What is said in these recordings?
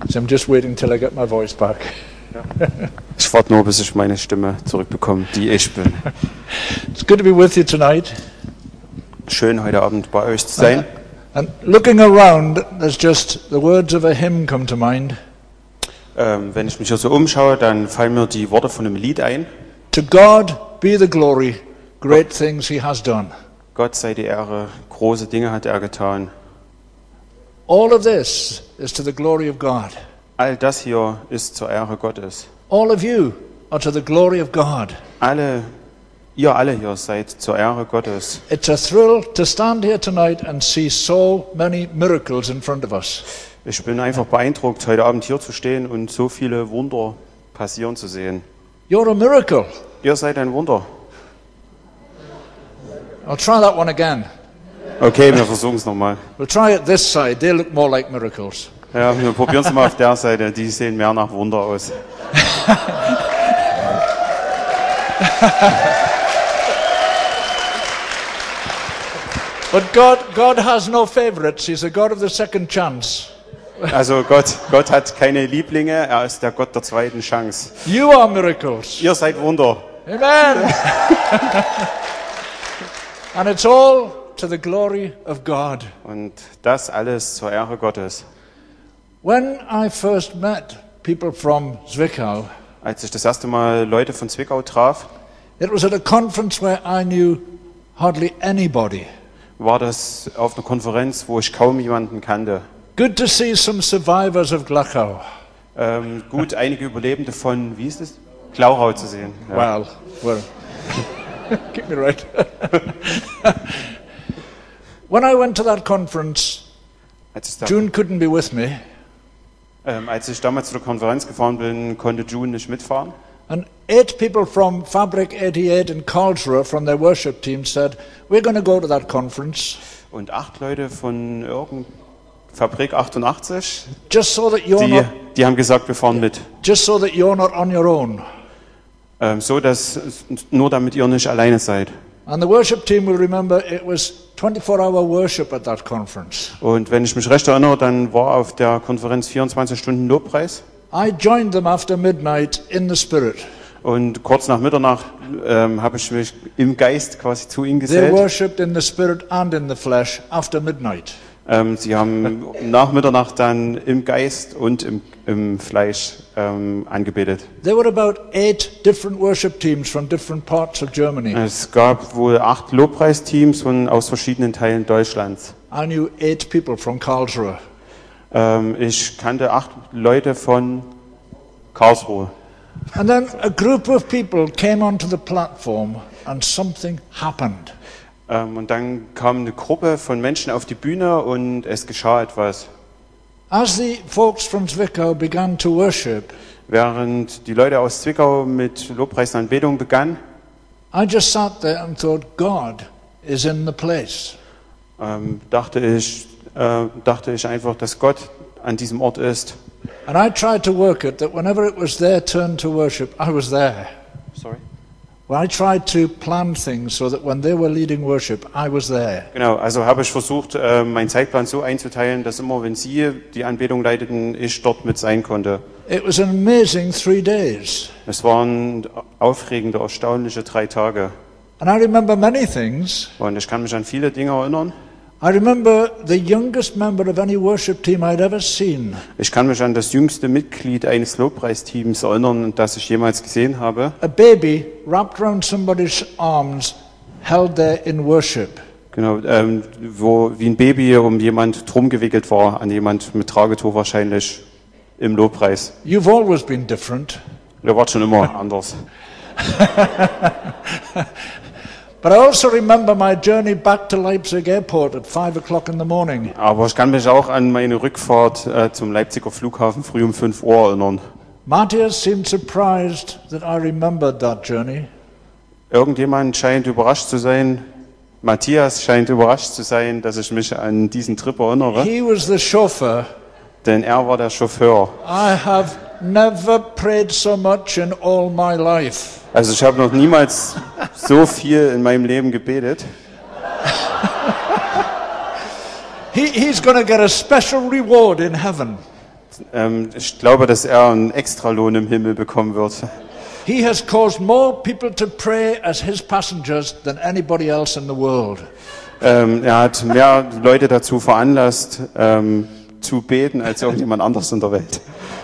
So I'm just waiting till I get my voice back. Ich warte nur, bis ich meine Stimme zurückbekomme, die ich bin. It's good to be with you tonight. Schön, heute Abend bei euch zu sein. And looking around, there's just the words of a hymn come to mind. Wenn ich mich hier so umschaue, dann fallen mir die Worte von einem Lied ein. To God be the glory, great things he has done. Gott sei die Ehre, große Dinge hat er getan. All of this is to the glory of God. All das hier ist zur Ehre Gottes. All of you are to the glory of God. Ihr alle hier seid zur Ehre Gottes. It's a thrill to stand here tonight and see so many miracles in front of us. Ich bin einfach beeindruckt, heute Abend hier zu stehen und so viele Wunder passieren zu sehen. You're a miracle. Ihr seid ein Wunder. I'll try that one again. Okay, wir versuchen es nochmal. We'll try it this side. They look more like miracles. Ja, wir probieren es mal auf der Seite. Die sehen mehr nach Wunder aus. But God has no favorites. He's a God of the second chance. Also Gott hat keine Lieblinge. Er ist der Gott der zweiten Chance. You are miracles. Ihr seid Wunder. Amen. And it's all to the glory of God. Und das alles zur Ehre Gottes. When I first met people from Zwickau, Als ich das erste Mal Leute von Zwickau traf, it was at a conference where I knew hardly anybody. war das auf einer Konferenz, wo ich kaum jemanden kannte. Good to see some survivors of Glauchau. Gut, einige Überlebende von, wie ist es? Glauchau zu sehen. Ja. Well, keep me right. When I went to that conference, June couldn't be with me. Als ich damals zu der Konferenz gefahren bin, konnte June nicht mitfahren. And 8 people from Fabric 88 in Karlsruhe from their worship team said, we're going to go to that conference. Und 8 Leute von Fabrik 88, Just so that you're die haben gesagt, wir fahren mit. just so that you're not on your own. So, dass nur damit ihr nicht alleine seid. And the worship team will remember it was 24-hour worship at that conference. Und wenn ich mich recht erinnere, dann war auf der Konferenz 24 Stunden Lobpreis. I joined them after midnight in the spirit. Und kurz nach Mitternacht habe ich mich im Geist quasi zu ihnen They gesellt. worshipped in the spirit and in the flesh after midnight. Sie haben nach Mitternacht dann im Geist und im Fleisch angebetet. There were about 8 different worship teams from different parts of Germany. Es gab wohl 8 Lobpreisteams aus verschiedenen Teilen Deutschlands. I knew 8 people from Karlsruhe. Ich kannte 8 Leute von Karlsruhe. And then a group of people came onto the platform and something happened. Und dann kam eine Gruppe von Menschen auf die Bühne und es geschah etwas. As the folks from Zwickau began to worship, Während die Leute aus Zwickau mit Lobpreis und Anbetung begannen, I just sat there and thought, God is in the place. dachte ich einfach, dass Gott an diesem Ort ist. And I tried to work it that whenever it was their turn to worship, I was there. Sorry. Well, I tried to plan things so that when they were leading worship, I was there. Genau, also habe ich versucht, meinen Zeitplan so einzuteilen, dass immer, wenn Sie die Anbetung leiteten, ich dort mit sein konnte. It was an amazing 3 days. Es waren aufregende, erstaunliche 3 Tage. And I remember many things. Und ich kann mich an viele Dinge erinnern. I remember the youngest member of any worship team I'd ever seen. Ich kann mich an das jüngste Mitglied eines Lobpreisteams erinnern, das ich jemals gesehen habe. A baby wrapped around somebody's arms, held there in worship. Genau, wie ein Baby um jemand drum gewickelt war, an jemand mit Tragetuch wahrscheinlich im Lobpreis. You've always been different. Der war schon immer anders. But I also remember my journey back to Leipzig Airport at 5 o'clock in the morning. Aber ich kann mich auch an meine Rückfahrt zum Leipziger Flughafen früh um 5 Uhr erinnern. Matthias seemed surprised that I remembered that journey. Irgendjemand scheint überrascht zu sein. Matthias scheint überrascht zu sein, dass ich mich an diesen Trip erinnere. He was the chauffeur. Denn er war der Chauffeur. I have never prayed so much in all my life. Also ich habe noch niemals so viel in meinem Leben gebetet. He's going to get a special reward in heaven. Ich glaube, dass er einen Extralohn im Himmel bekommen wird. He has caused more people to pray as his passengers than anybody else in the world. Er hat mehr Leute dazu veranlasst, zu beten, als irgendjemand anderes in der Welt.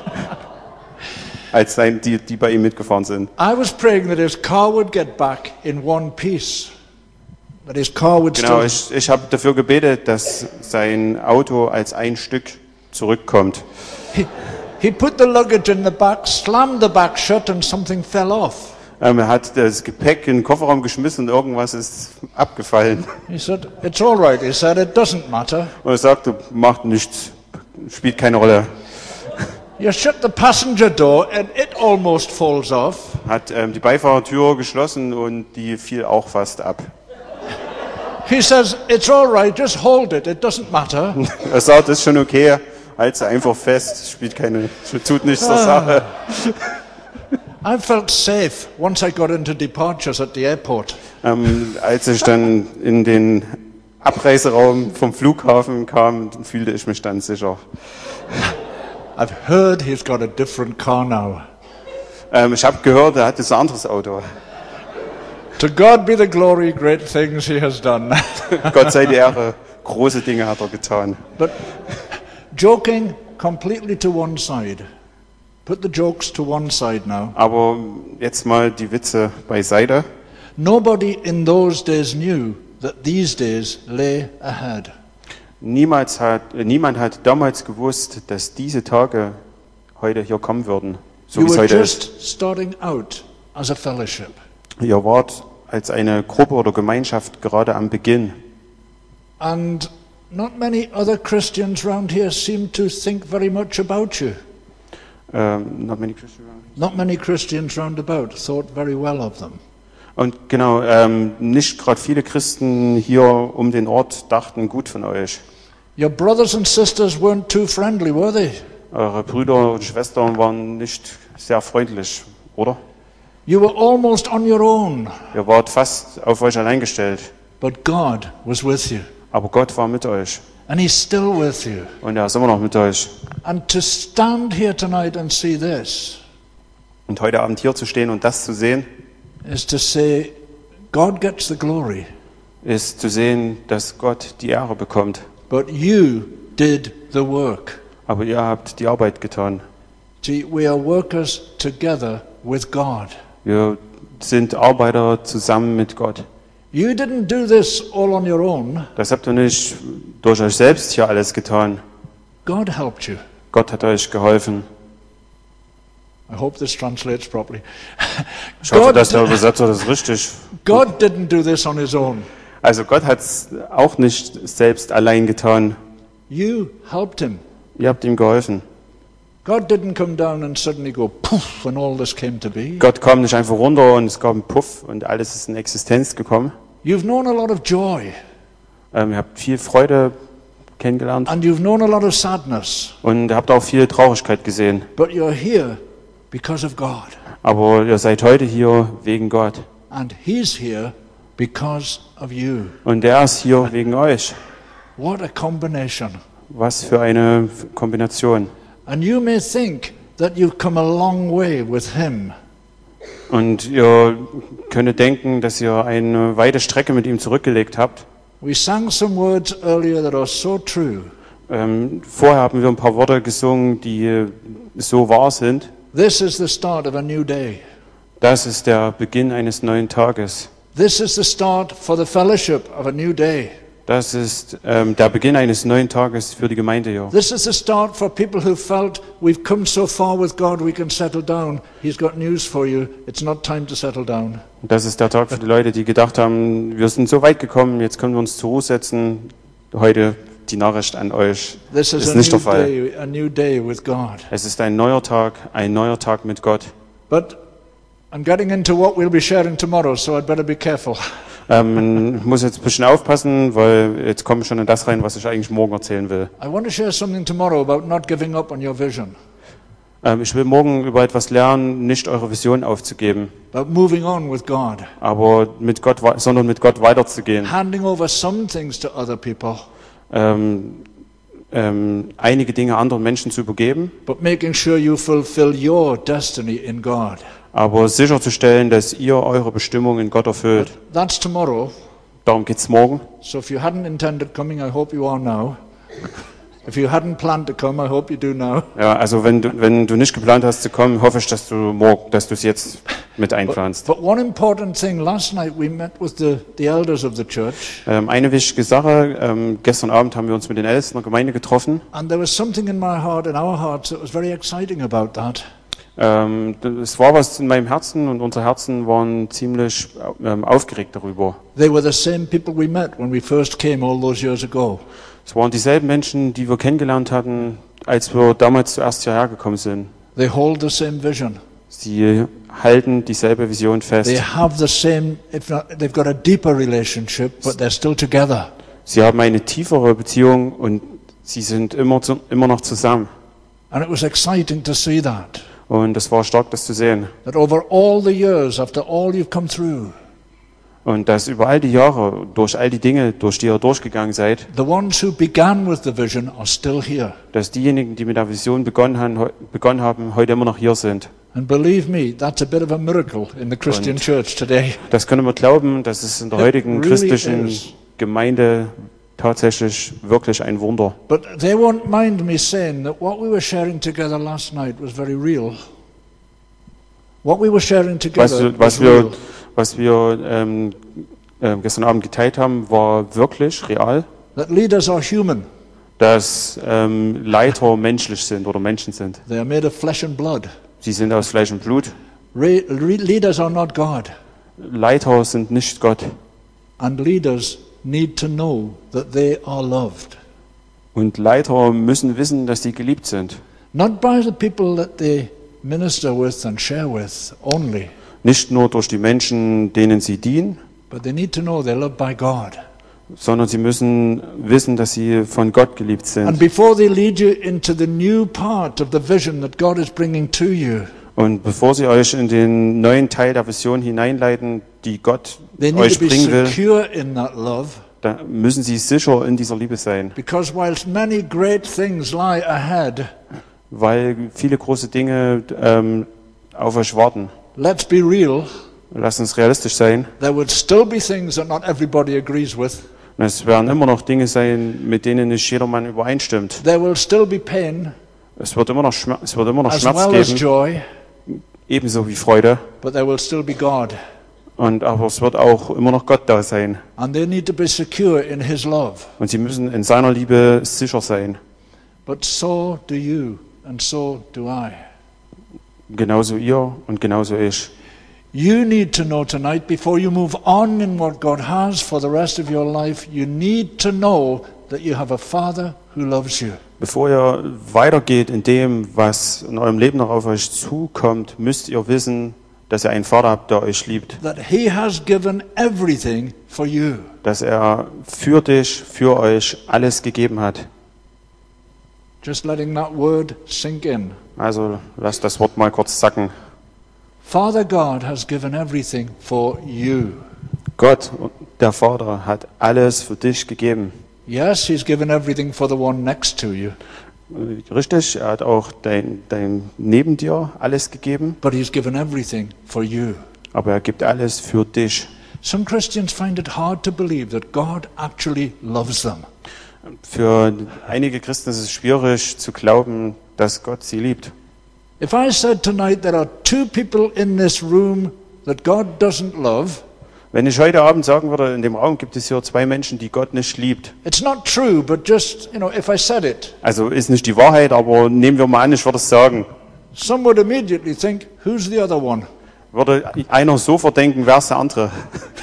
Als die bei ihm mitgefahren sind. I was praying that his car would get back in one piece. That his car would Genau, still... ich habe dafür gebetet, dass sein Auto als ein Stück zurückkommt. He put the luggage in the back, slammed the back shut, and something fell off. Er hat das Gepäck in den Kofferraum geschmissen und irgendwas ist abgefallen. He said, "It's all right." He said, "It doesn't matter." Und er sagte, macht nichts, spielt keine Rolle. You shut the passenger door, and it almost falls off. Hat die Beifahrertür geschlossen und die fiel auch fast ab. He says, "It's all right. Just hold it. It doesn't matter." Er sagt, das ist schon okay, halt sie einfach fest, tut nichts zur Sache. I felt safe once I got into departures at the airport. Als ich dann in den Abreiseraum vom Flughafen kam, fühlte ich mich dann sicher. I've heard he's got a different car now. Ich habe gehört, er hat jetzt ein anderes Auto. To God be the glory, great things he has done. Gott sei die Ehre, große Dinge hat er getan. But joking completely to one side. Put the jokes to one side now. Aber jetzt mal die Witze beiseite. Nobody in those days knew that these days lay ahead. Niemand hat damals gewusst, dass diese Tage heute hier kommen würden, so You wie es were heute just ist. starting out as a fellowship. Ihr wart als eine Gruppe oder Gemeinschaft gerade am Beginn. And not many other Christians around here seem to think very much about you. Not many Christians. Not many Christians round about thought very well of them. Und genau, nicht gerade viele Christen hier um den Ort dachten gut von euch. Your brothers and sisters weren't too friendly, were they? Eure Brüder und Schwestern waren nicht sehr freundlich, oder? You were almost on your own, Ihr wart fast auf euch allein gestellt. but God was with you, Aber Gott war mit euch. and He's still with you. Und er ist immer noch mit euch. And to stand here tonight and see this Und heute Abend hier zu stehen und das zu sehen, is to say, God gets the glory, ist zu sehen, dass Gott die Ehre bekommt. but you did the work. Aber ihr habt die Arbeit getan. See, we are workers together with God. Wir sind Arbeiter zusammen mit Gott. You didn't do this all on your own. Das habt ihr nicht durch euch selbst hier alles getan. God helped you. Gott hat euch geholfen. I hope this translates properly. Ich hoffe, dass der Übersetzer das richtig. God didn't do this on his own. Also Gott hat es auch nicht selbst allein getan. You helped him. Ihr habt ihm geholfen. God didn't come down and suddenly go poof when all this came to be. Gott kam nicht einfach runter und es gab einen Puff und alles ist in Existenz gekommen. You've known a lot of joy Ihr habt viel Freude kennengelernt and you've known a lot of sadness, und habt auch viel Traurigkeit gesehen. but you're here because of God, Aber ihr seid heute hier wegen Gott. and He's here because of you. Und er ist hier wegen euch. What a combination. Was für eine Kombination. And you may think that you've come a long way with Him, Und ihr könnt denken, dass ihr eine weite Strecke mit ihm zurückgelegt habt. we sang some words earlier that are so true. Vorher haben wir ein paar Worte gesungen, die so wahr sind. This is the start of a new day. Das ist der Beginn eines neuen Tages. This is the start for the fellowship of a new day. Das ist der Beginn eines neuen Tages für die Gemeinde hier. This is the start for people who felt we've come so far with God we can settle down. He's got news for you. It's not time to settle down. Das ist der Tag für die Leute, die gedacht haben, wir sind so weit gekommen, jetzt können wir uns zur Ruhe setzen. Heute die Nachricht an euch. This Das is ist nicht der Fall. a new day with God. Es ist ein neuer Tag mit Gott. But I'm getting into what we'll be sharing tomorrow, so I'd better be careful. Ich muss jetzt ein bisschen aufpassen, weil jetzt komme ich schon in das rein, was ich eigentlich morgen erzählen will. I want to share something tomorrow about not giving up on your vision, Ich will morgen über etwas lernen, nicht eure Vision aufzugeben, about moving on with God, aber sondern mit Gott weiterzugehen. handing over some things to other people, einige Dinge anderen Menschen zu übergeben, but making sure you fulfill your destiny in God. aber sicherzustellen, dass ihr eure Bestimmung in Gott erfüllt. That's tomorrow. Darum geht's morgen. So if you hadn't intended coming, I hope you are now. If you hadn't planned to come, I hope you do now. Ja, also wenn du nicht geplant hast zu kommen, hoffe ich, dass du es jetzt mit einplanst. But one important thing, last night we met with the elders of the church, Eine wichtige Sache, gestern Abend haben wir uns mit den Ältesten der Gemeinde getroffen. and there was something in my heart, in our hearts, that was very exciting about that. Es war was in meinem Herzen und unsere Herzen waren ziemlich aufgeregt darüber. They were the same people we met when we first came all those years ago. Es waren dieselben Menschen, die wir kennengelernt hatten, als wir damals zuerst hierher gekommen sind. They hold the same vision. Sie halten dieselbe Vision fest. They have the same, if not, they've got a deeper relationship, but they're still together. Sie haben eine tiefere Beziehung und sie sind immer noch zusammen. And it was exciting to see that. Und es war stark, das zu sehen. That over all the years, after all you've come through, Und dass über all die Jahre, durch all die Dinge, durch die ihr durchgegangen seid, the ones who began with the vision are still here. dass diejenigen, die mit der Vision begonnen haben, heute immer noch hier sind. And believe me, that's a bit of a miracle in the Christian church today. Das können wir glauben, das ist in der It heutigen really christlichen is. Gemeinde tatsächlich wirklich ein Wunder. But they won't mind me saying that what we were sharing together last night was very real. What we were sharing together was real. Was wir gestern Abend geteilt haben, war wirklich real, That leaders are human. dass Leiter menschlich sind oder Menschen sind. They are made of flesh and blood. Sie sind aus Fleisch und Blut. Leaders are not God. Leiter sind nicht Gott. And leaders need to know that they are loved. Und Leiter müssen wissen, dass sie geliebt sind. Not by the people that they minister with and share with only, Nicht nur durch die Menschen, denen sie dienen, but they need to know they're loved by God. sondern sie müssen wissen, dass sie von Gott geliebt And sind. before they lead you into the new part of the vision that God is bringing to you, Und bevor sie euch in den neuen Teil der Vision hineinleiten, die Gott they need euch to be bringen will, secure in that love, da müssen sie sicher in dieser Liebe sein. because whilst many great things lie ahead, Weil viele große Dinge auf euch warten. let's be real, Lasst uns realistisch sein. there would still be things that not everybody agrees with. Und es werden immer noch Dinge sein, mit denen nicht jedermann übereinstimmt. There will still be pain Es wird immer noch Schmerz as well as geben, joy, ebenso wie Freude. but there will still be God. Aber es wird auch immer noch Gott da sein. And they need to be secure in His love. Und sie müssen in seiner Liebe sicher sein. But so do you, and so do I. Genauso ihr und genauso ich. You need to know tonight, before you move on in what God has for the rest of your life, you need to know that you have a Father who loves you. Bevor ihr weitergeht in dem, was in eurem Leben noch auf euch zukommt, müsst ihr wissen, dass ihr einen Vater habt, der euch liebt. That He has given everything for you. Dass er für dich, für euch alles gegeben hat. Just letting that word sink in. Also lasst das Wort mal kurz sacken. Father God has given everything for you. Gott, der Vater, hat alles für dich gegeben. Yes, He's given everything for the one next to you, Richtig, er hat auch dein neben dir alles gegeben, but He's given everything for you. aber er gibt alles für dich. Some Christians find it hard to believe that God actually loves them. Für einige Christen ist es schwierig zu glauben, dass Gott sie liebt. If I said tonight there are two people in this room that God doesn't love, Wenn ich heute Abend sagen würde, in dem Raum gibt es hier zwei Menschen, die Gott nicht liebt. it's not true, but just, if I said it, Also ist nicht die Wahrheit, aber nehmen wir mal an, ich würde es sagen. some would immediately think, who's the other one? Würde einer sofort denken, wer ist der andere?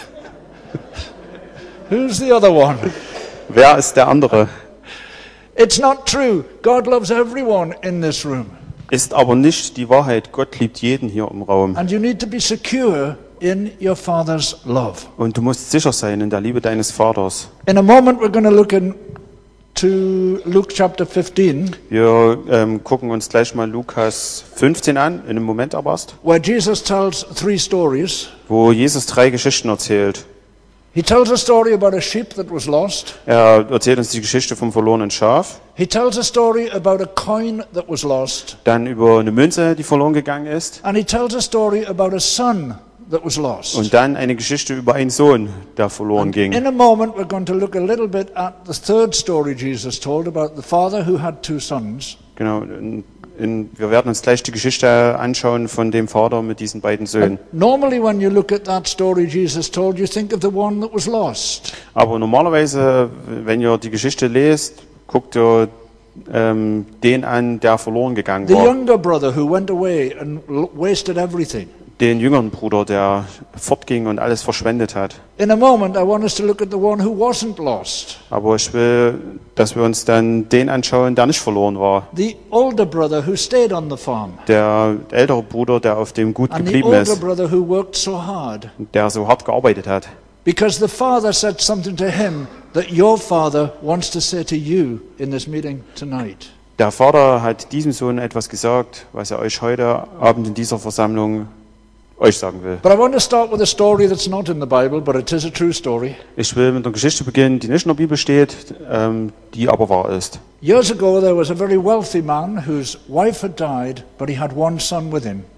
Who's the other one? Wer ist der andere? It's not true. God loves everyone in this room. Ist aber nicht die Wahrheit. Gott liebt jeden hier im Raum. And you need to be secure in your Father's love. Und du musst sicher sein in der Liebe deines Vaters. In a moment we're going to look into Luke chapter 15, Wir gucken uns gleich mal Lukas 15 an, in einem Moment aber erst, where Jesus tells three stories. wo Jesus 3 Geschichten erzählt. He tells a story about a sheep that was lost. Er erzählt uns die Geschichte vom verlorenen Schaf, He tells a story about a coin that was lost. dann über eine Münze, die verloren gegangen ist, And he tells a story about a son that was lost. und dann eine Geschichte über einen Sohn, der verloren ging. In a moment, we're going to look a little bit at the third story Jesus told about the father who had two sons. Genau. Wir werden uns gleich die Geschichte anschauen von dem Vater mit diesen beiden Söhnen. Normally, when you look at that story Jesus told, you think of the one that was lost. Aber normalerweise, wenn ihr die Geschichte lest, guckt ihr den an, der verloren gegangen The war. younger brother who went away and wasted everything. Den jüngeren Bruder, der fortging und alles verschwendet hat. In a moment, I want us to look at the one who wasn't lost. Aber ich will, dass wir uns dann den anschauen, der nicht verloren war. The older brother who stayed on the farm. Der ältere Bruder, der auf dem Gut And the geblieben older ist, brother who worked so hard. der so hart gearbeitet hat. Because the father said something to him that your father wants to say to you in this meeting tonight. Der Vater hat diesem Sohn etwas gesagt, was er euch heute Abend in dieser Versammlung euch sagen will. But I want to start with a story that's not in the Bible, but it is a true story. Ich will mit einer Geschichte beginnen, die nicht in der Bibel steht, die aber wahr ist. Years ago, there was a very wealthy man whose wife had died, but he had one son with him.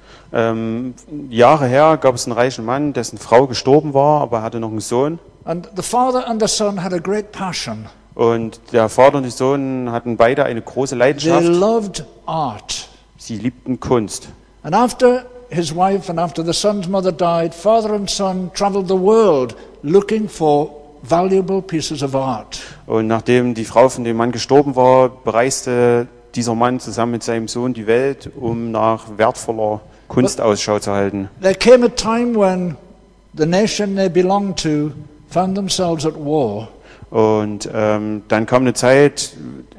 Jahre her gab es einen reichen Mann, dessen Frau gestorben war, aber er hatte noch einen Sohn. And the father and the son had a great passion. Und der Vater und die Sohn hatten beide eine große They Leidenschaft. loved art. Sie liebten Kunst. And after his wife and after the son's mother died, father and son traveled the world looking for valuable pieces of art. Und nachdem die Frau von dem Mann gestorben war, bereiste dieser Mann zusammen mit seinem Sohn die Welt, um nach wertvoller Kunst Ausschau zu halten. There came a time when the nation they belonged to found themselves at war. Und dann kam eine Zeit,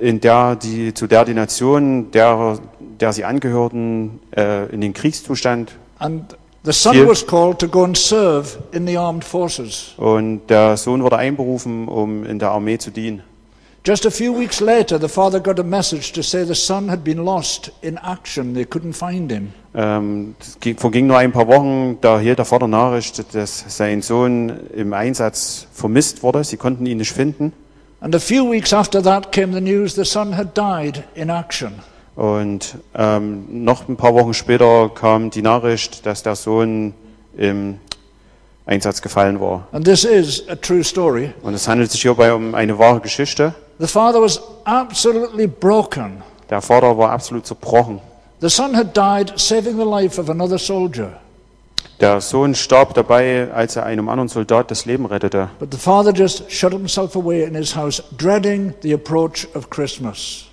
zu der die Nation, der sie angehörten, in den Kriegszustand. And the son Hier. was called to go and serve in the armed forces. Und der Sohn wurde einberufen, um in der Armee zu dienen. Just a few weeks later, the father got a message to say the son had been lost in action. They couldn't find him. Verging nur ein paar Wochen, da erhielt der Vater Nachricht, dass sein Sohn im Einsatz vermisst wurde. Sie konnten ihn nicht finden. And a few weeks after that came the news the son had died in action. Und noch ein paar Wochen später kam die Nachricht, dass der Sohn im Einsatz gefallen war. And this is a true story. Und es handelt sich hierbei um eine wahre Geschichte. The father was absolutely broken. Der Vater war absolut zerbrochen. The son had died saving the life of another soldier. Der Sohn starb dabei, als er einem anderen Soldat das Leben rettete. But the father just shut himself away in his house, dreading the approach of Christmas.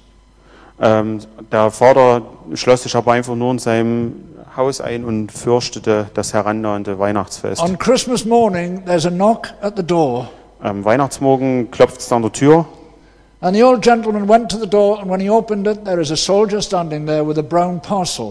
Der Vater schloss sich aber einfach nur in seinem Haus ein und fürchtete das herannahende Weihnachtsfest. On Christmas morning, there's a knock at the door. Am Weihnachtsmorgen klopft es an der Tür. And the old gentleman went to the door, and when he opened it, there is a soldier standing there with a brown parcel.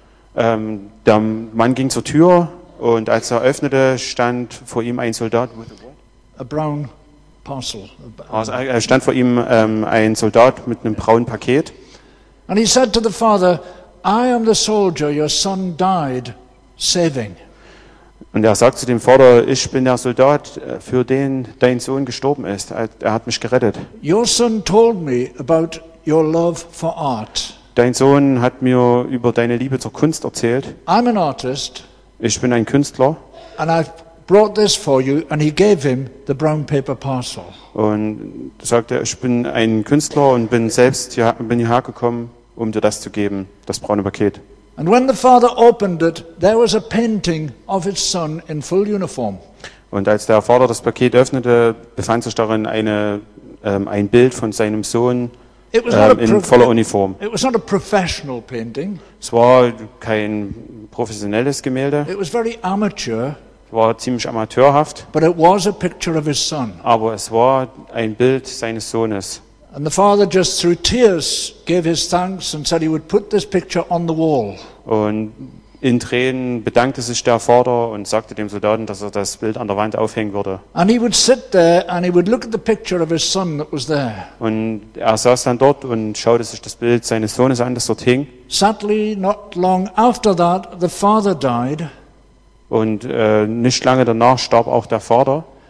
Der Mann ging zur Tür und als er öffnete, stand vor ihm ein Soldat. A brown parcel. Also, stand vor ihm ein Soldat mit einem braunen Paket. And he said to the father, I am the soldier your son died saving. Und er sagt zu dem Vater, ich bin der Soldat, für den dein Sohn gestorben ist. Er hat mich gerettet. Your son told me about your love for art. Dein Sohn hat mir über deine Liebe zur Kunst erzählt. I'm an artist, Ich bin ein Künstler and I've brought this for you. And he gave him the brown paper parcel. und sagte, ich bin ein Künstler und bin hierher gekommen, um dir das zu geben, das braune Paket. And when the father opened it, there was a painting of his son in full uniform. Und als der Vater das Paket öffnete, befand sich darin ein Bild von seinem Sohn It was not in voller Uniform. It was not a professional painting. Es war kein professionelles Gemälde, It was very amateur, es war ziemlich amateurhaft, but it was a picture of his son. aber es war ein Bild seines Sohnes. And the father just through tears gave his thanks and said he would put this picture on the wall. Und in Tränen bedankte sich der Vater und sagte dem Soldaten, dass er das Bild an der Wand aufhängen würde. And he would sit there and he would look at the picture of his son that was there. Und er saß dann dort und schaute sich das Bild seines Sohnes an, das dort hing. Sadly, not long after that, the father died. Und nicht lange danach starb auch der Vater.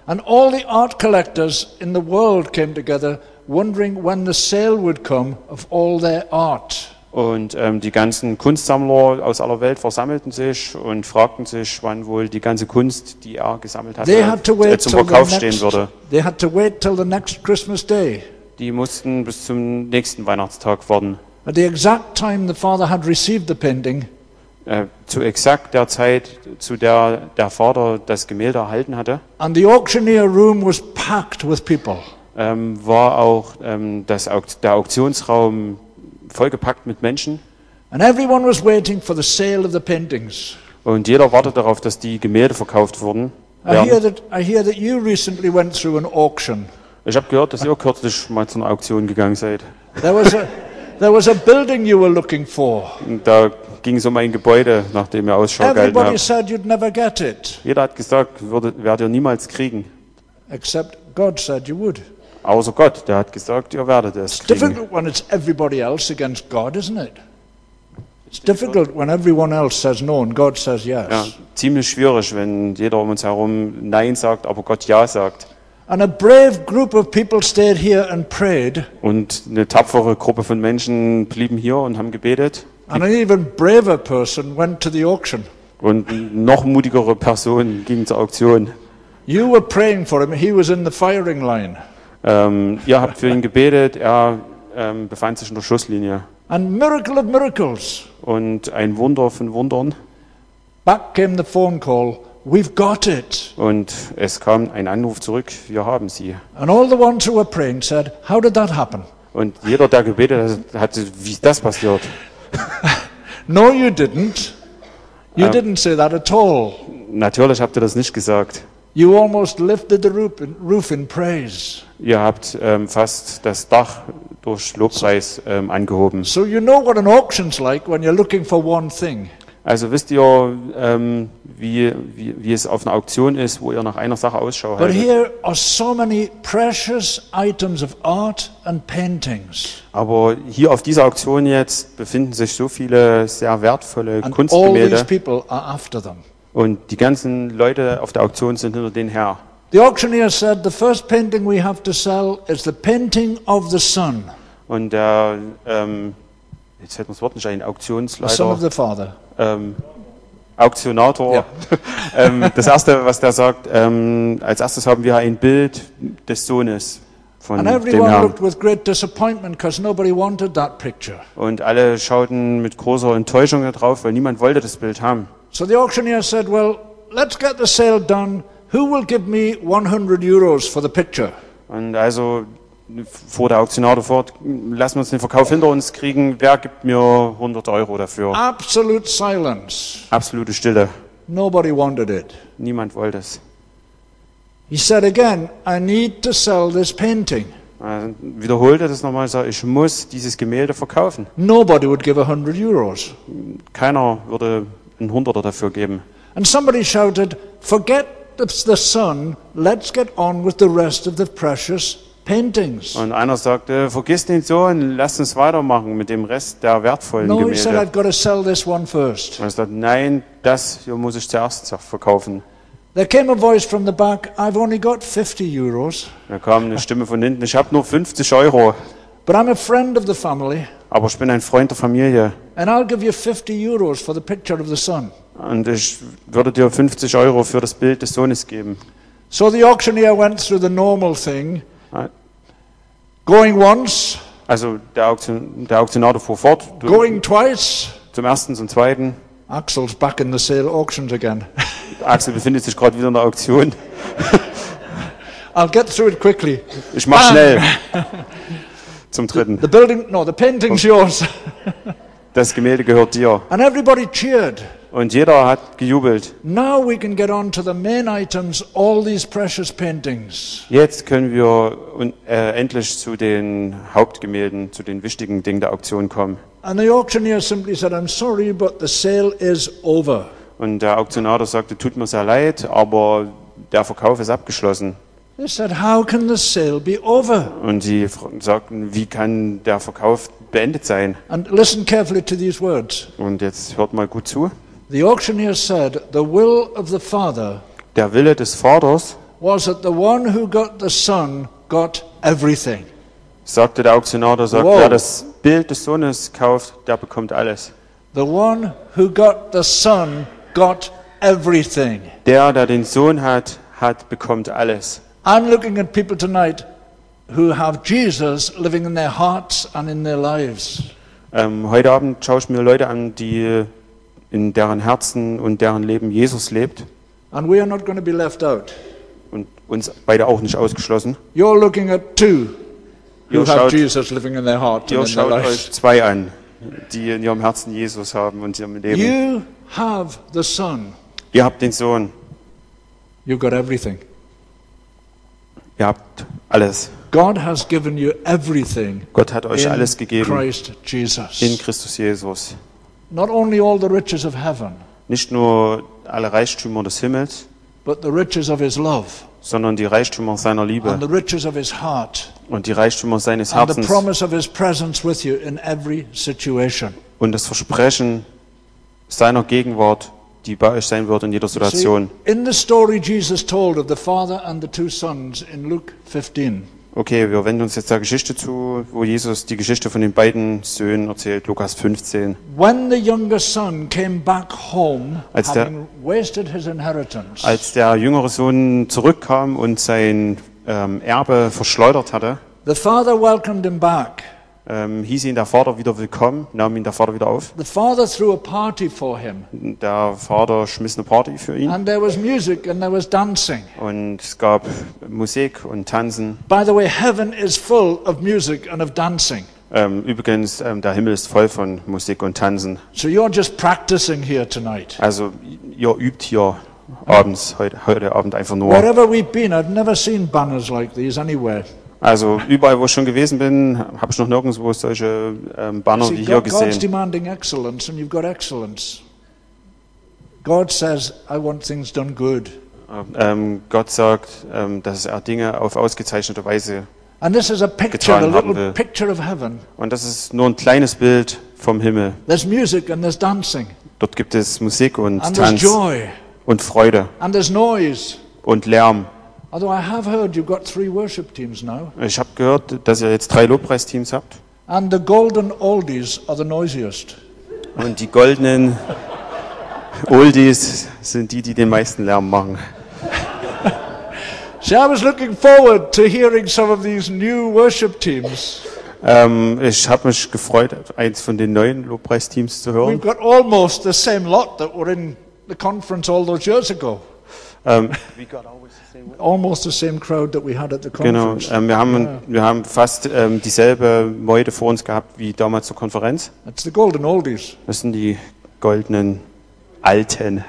And all the art collectors in the world came together, wondering when the sale would come of all their art. Und die ganzen Kunstsammler aus aller Welt versammelten sich und fragten sich, wann wohl die ganze Kunst, die er gesammelt They had to hatte, wait zum till Verkauf stehen würde. they had to wait till the next Christmas day. Die mussten bis zum nächsten Weihnachtstag warten. At the exact time the father had received the painting, Zu exakt der Zeit, zu der der Vater das Gemälde erhalten hatte, and the auctioneer room was packed with people. war auch der Auktionsraum vollgepackt mit Menschen. And everyone was waiting for the sale of the paintings. Und jeder wartete darauf, dass die Gemälde verkauft wurden. I hear that you recently went through an auction. Ich habe gehört, dass ihr kürzlich mal zu einer Auktion gegangen seid. There was a building you were looking for. Und da ging es um ein Gebäude, nach dem ihr Ausschau gehalten Everybody habt. said you'd never get it, Jeder hat gesagt, werdet ihr niemals kriegen. except God said you would. Außer Gott, der hat gesagt, ihr werdet es It's kriegen. difficult when it's everybody else against God, isn't it? It's difficult when everyone else says no and God says yes. Ja, ziemlich schwierig, wenn jeder um uns herum Nein sagt, aber Gott Ja sagt. And a brave group of people stayed here and prayed, Und eine tapfere Gruppe von Menschen blieben hier und haben gebetet. and an even braver person went to the auction. Und eine noch mutigere Person ging zur Auktion. You were praying for him, he was in the firing line. Ihr habt für ihn gebetet, er befand sich in der Schusslinie. And miracle of miracles, Und ein Wunder von Wundern. back came the phone call, we've got it. Und es kam ein Anruf zurück, wir haben sie. And all the ones who were praying said, how did that happen? Und jeder, der gebetet hat, hatte, wie ist das passiert? No, you didn't. You didn't say that at all. Natürlich habt ihr das nicht gesagt. You almost lifted the roof in praise. Ihr habt fast das Dach durch Lobpreis angehoben. So you know what an auction's like when you're looking for one thing. Also wisst ihr, wie es auf einer Auktion ist, wo ihr nach einer Sache Ausschau But haltet. here are so many precious items of art and paintings. Aber hier auf dieser Auktion jetzt befinden sich so viele sehr wertvolle And all these Kunstgemälde people are after them. und die ganzen Leute auf der Auktion sind hinter denen her. The auctioneer said the first painting we have to sell is the painting of the Son, Und der, jetzt fällt mir das Wort nicht ein, the Son of Auktionsleiter, the Father. Auktionator. Ja. Das erste, was der sagt, als erstes haben wir ein Bild des Sohnes von And dem everyone Herrn. looked with great disappointment because nobody wanted that picture. Und alle schauten mit großer Enttäuschung da drauf, weil niemand wollte das Bild haben. So the auctioneer said, well, let's get the sale done. Who will give me 100 euros for the picture? Und also fuhr der Auktionator fort, lassen wir uns den Verkauf hinter uns kriegen, wer gibt mir 100 Euro dafür? Absolute silence. Absolute Stille. Nobody wanted it. Niemand wollte es. He said again, I need to sell this painting. Er wiederholte das nochmal, sagte, ich muss dieses Gemälde verkaufen. Nobody would give 100 euros. Keiner würde einen Hunderter dafür geben. And somebody shouted, forget the Son, let's get on with the rest of the precious paintings. Und einer sagte, vergiss den Sohn, lass uns weitermachen mit dem Rest der wertvollen No, he said, Gemälde. I've got to sell this one first. Und er sagte, nein, das hier muss ich zuerst verkaufen. There came a voice from the back, I've only got 50 euros, Da kam eine Stimme von hinten, ich habe nur 50 Euro, but I'm a friend of the family, aber ich bin ein Freund der Familie. and I'll give you 50 euros for the picture of the Son. Und ich würde dir 50 Euro für das Bild des Sohnes geben. So the auctioneer went through the normal thing, Ja, going once, also der Auktionator fuhr fort, going twice. zum ersten, zum zweiten. Axel's back in the sale auctions again. Axel befindet sich gerade wieder in der Auktion. I'll get through it quickly. Ich mach schnell. Zum dritten. The painting's yours. Das Gemälde gehört dir. And everybody cheered. Und jeder hat gejubelt. Now we can get on to the main items, all these precious paintings. Jetzt können wir endlich zu den Hauptgemälden, zu den wichtigen Dingen der Auktion kommen. And the auctioneer simply said, I'm sorry, but the sale is over. Und der Auktionator sagte, tut mir sehr leid, aber der Verkauf ist abgeschlossen. They said, how can the sale be over? Und sie sagten, wie kann der Verkauf beendet sein? And listen carefully to these words. Und jetzt hört mal gut zu. The auctioneer said, the will of the Father Der Wille des Vaters was that the one who got the Son got everything. Sagte der Auktionär, der sagt, Wow. wer das Bild des Sohnes kauft, der bekommt alles. The one who got the Son got everything. Der den Sohn hat, bekommt alles. I'm looking at people tonight who have Jesus living in their hearts and in their lives. Heute Abend schaue ich mir Leute an, die in deren Herzen und deren Leben Jesus lebt And we are not going to be left out. und uns beide auch nicht ausgeschlossen. You're looking at two who Ihr have schaut, Jesus living in their heart and ihr in their schaut lives. euch zwei an, die in ihrem Herzen Jesus haben und in ihrem Leben. You have the Son. Ihr habt den Sohn, You've got everything. ihr habt alles. God has given you everything Gott hat euch alles in gegeben Christ Jesus. in Christus Jesus. Not only all the riches of heaven, Nicht nur alle Reichtümer des Himmels, but the riches of His love sondern die Reichtümer seiner and the Liebe riches of His heart und die Reichtümer seines and the Herzens promise of His presence with you in every situation. und das Versprechen seiner Gegenwart, die bei euch sein wird in jeder See, Situation. in the story Jesus told of the father and the two sons in Luke 15, Okay, wir wenden uns jetzt der Geschichte zu, wo Jesus die Geschichte von den beiden Söhnen erzählt, Lukas 15. when the younger son came back home, Als der- having wasted his inheritance, Als der jüngere Sohn zurückkam und sein Erbe verschleudert hatte, the father welcomed him back. hieß ihn der Vater wieder willkommen, nahm ihn der Vater wieder auf. The father threw a party for him, Der Vater schmiss eine Party für ihn and there was music and there was dancing. und es gab Musik und Tanzen. By the way, heaven is full of music and of dancing. Übrigens, der Himmel ist voll von Musik und Tanzen. So you're just practicing here tonight. Also ihr übt hier abends, heute Abend einfach nur. Wherever we've been, I've never seen banners like these anywhere. Also überall, wo ich schon gewesen bin, habe ich noch nirgendwo solche Banner See, wie hier God's gesehen. demanding excellence, and you've got excellence. God says, I want things done good. Gott sagt, dass er Dinge auf ausgezeichnete Weise, And this is a picture, a Getan haben little will. picture of heaven. und das ist nur ein kleines Bild vom Himmel. There's music and there's dancing, Dort gibt es Musik und and there's Tanz joy, und Freude and there's noise. und Lärm. Although I have heard you've got 3 worship teams now, Ich habe gehört, dass ihr jetzt 3 Lobpreisteams habt and the golden oldies are the noisiest. und die goldenen Oldies sind die den meisten Lärm machen. See, I was looking forward to hearing some of these new worship teams. Ich habe mich gefreut, eins von den neuen Lobpreisteams zu We've hören. got almost the same lot that were in the conference all those years ago. Almost the same crowd that we had at the Genau, conference. wir haben fast dieselbe Meute vor uns gehabt wie damals zur Konferenz. It's the golden oldies. Das sind die goldenen Alten.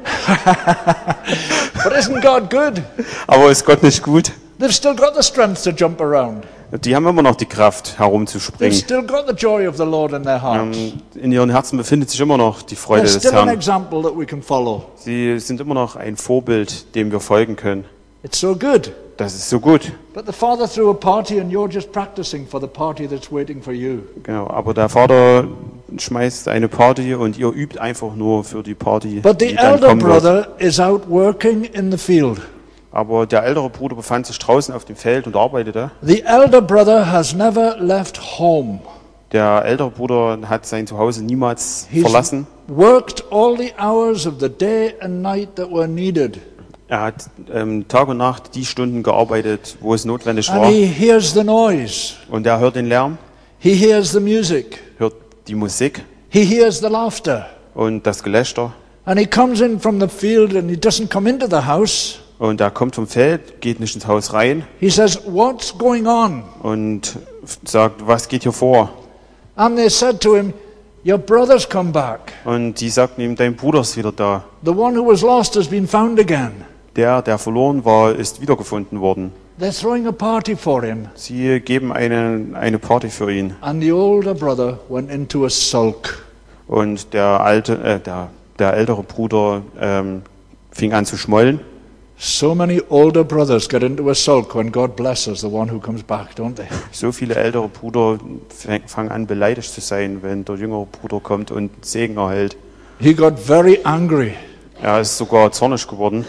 But isn't God good? Aber ist Gott nicht gut? They've still got the strength to jump around. Die haben immer noch die Kraft, They've herumzuspringen. still got the joy of the Lord in their hearts. In ihren Herzen befindet sich immer noch die Freude They're des still an Herrn. example that we can follow. Sie sind immer noch ein Vorbild, dem wir folgen können. It's so good. Das ist so gut. But the Father threw a party and you're just practicing for the party that's waiting for you. Genau, aber der Vater schmeißt eine Party und ihr übt einfach nur für die Party, But the die dann elder kommen wird. brother is out working in the field. Aber der ältere Bruder befand sich draußen auf dem Feld und arbeitete. The elder brother has never left home. Der ältere Bruder hat sein Zuhause niemals He's verlassen. worked all the hours of the day and night that were needed. Er hat Tag und Nacht die Stunden gearbeitet, wo es notwendig And war. he hears the noise. Und er hört den Lärm, He hears the music. hört die Musik He hears the laughter. und das Gelächter. And he comes in from the field and he doesn't come into the house. Und er kommt vom Feld, geht nicht ins Haus rein He says, "What's going on?" und sagt, was geht hier vor? And they said to him, "Your brother's come back. Und die sagten ihm, dein Bruder ist wieder da. The one who was lost has been found again." Der verloren war, ist wiedergefunden worden. They're throwing a party for him. Sie geben eine Party für ihn. And the older brother went into a sulk. Und der ältere Bruder fing an zu schmollen. So many older brothers get into a sulk when God blesses the one who comes back, don't they? So viele ältere Brüder fangen an, beleidigt zu sein, wenn der jüngere Bruder kommt und Segen erhält. He got very angry. Er ist sogar zornig geworden.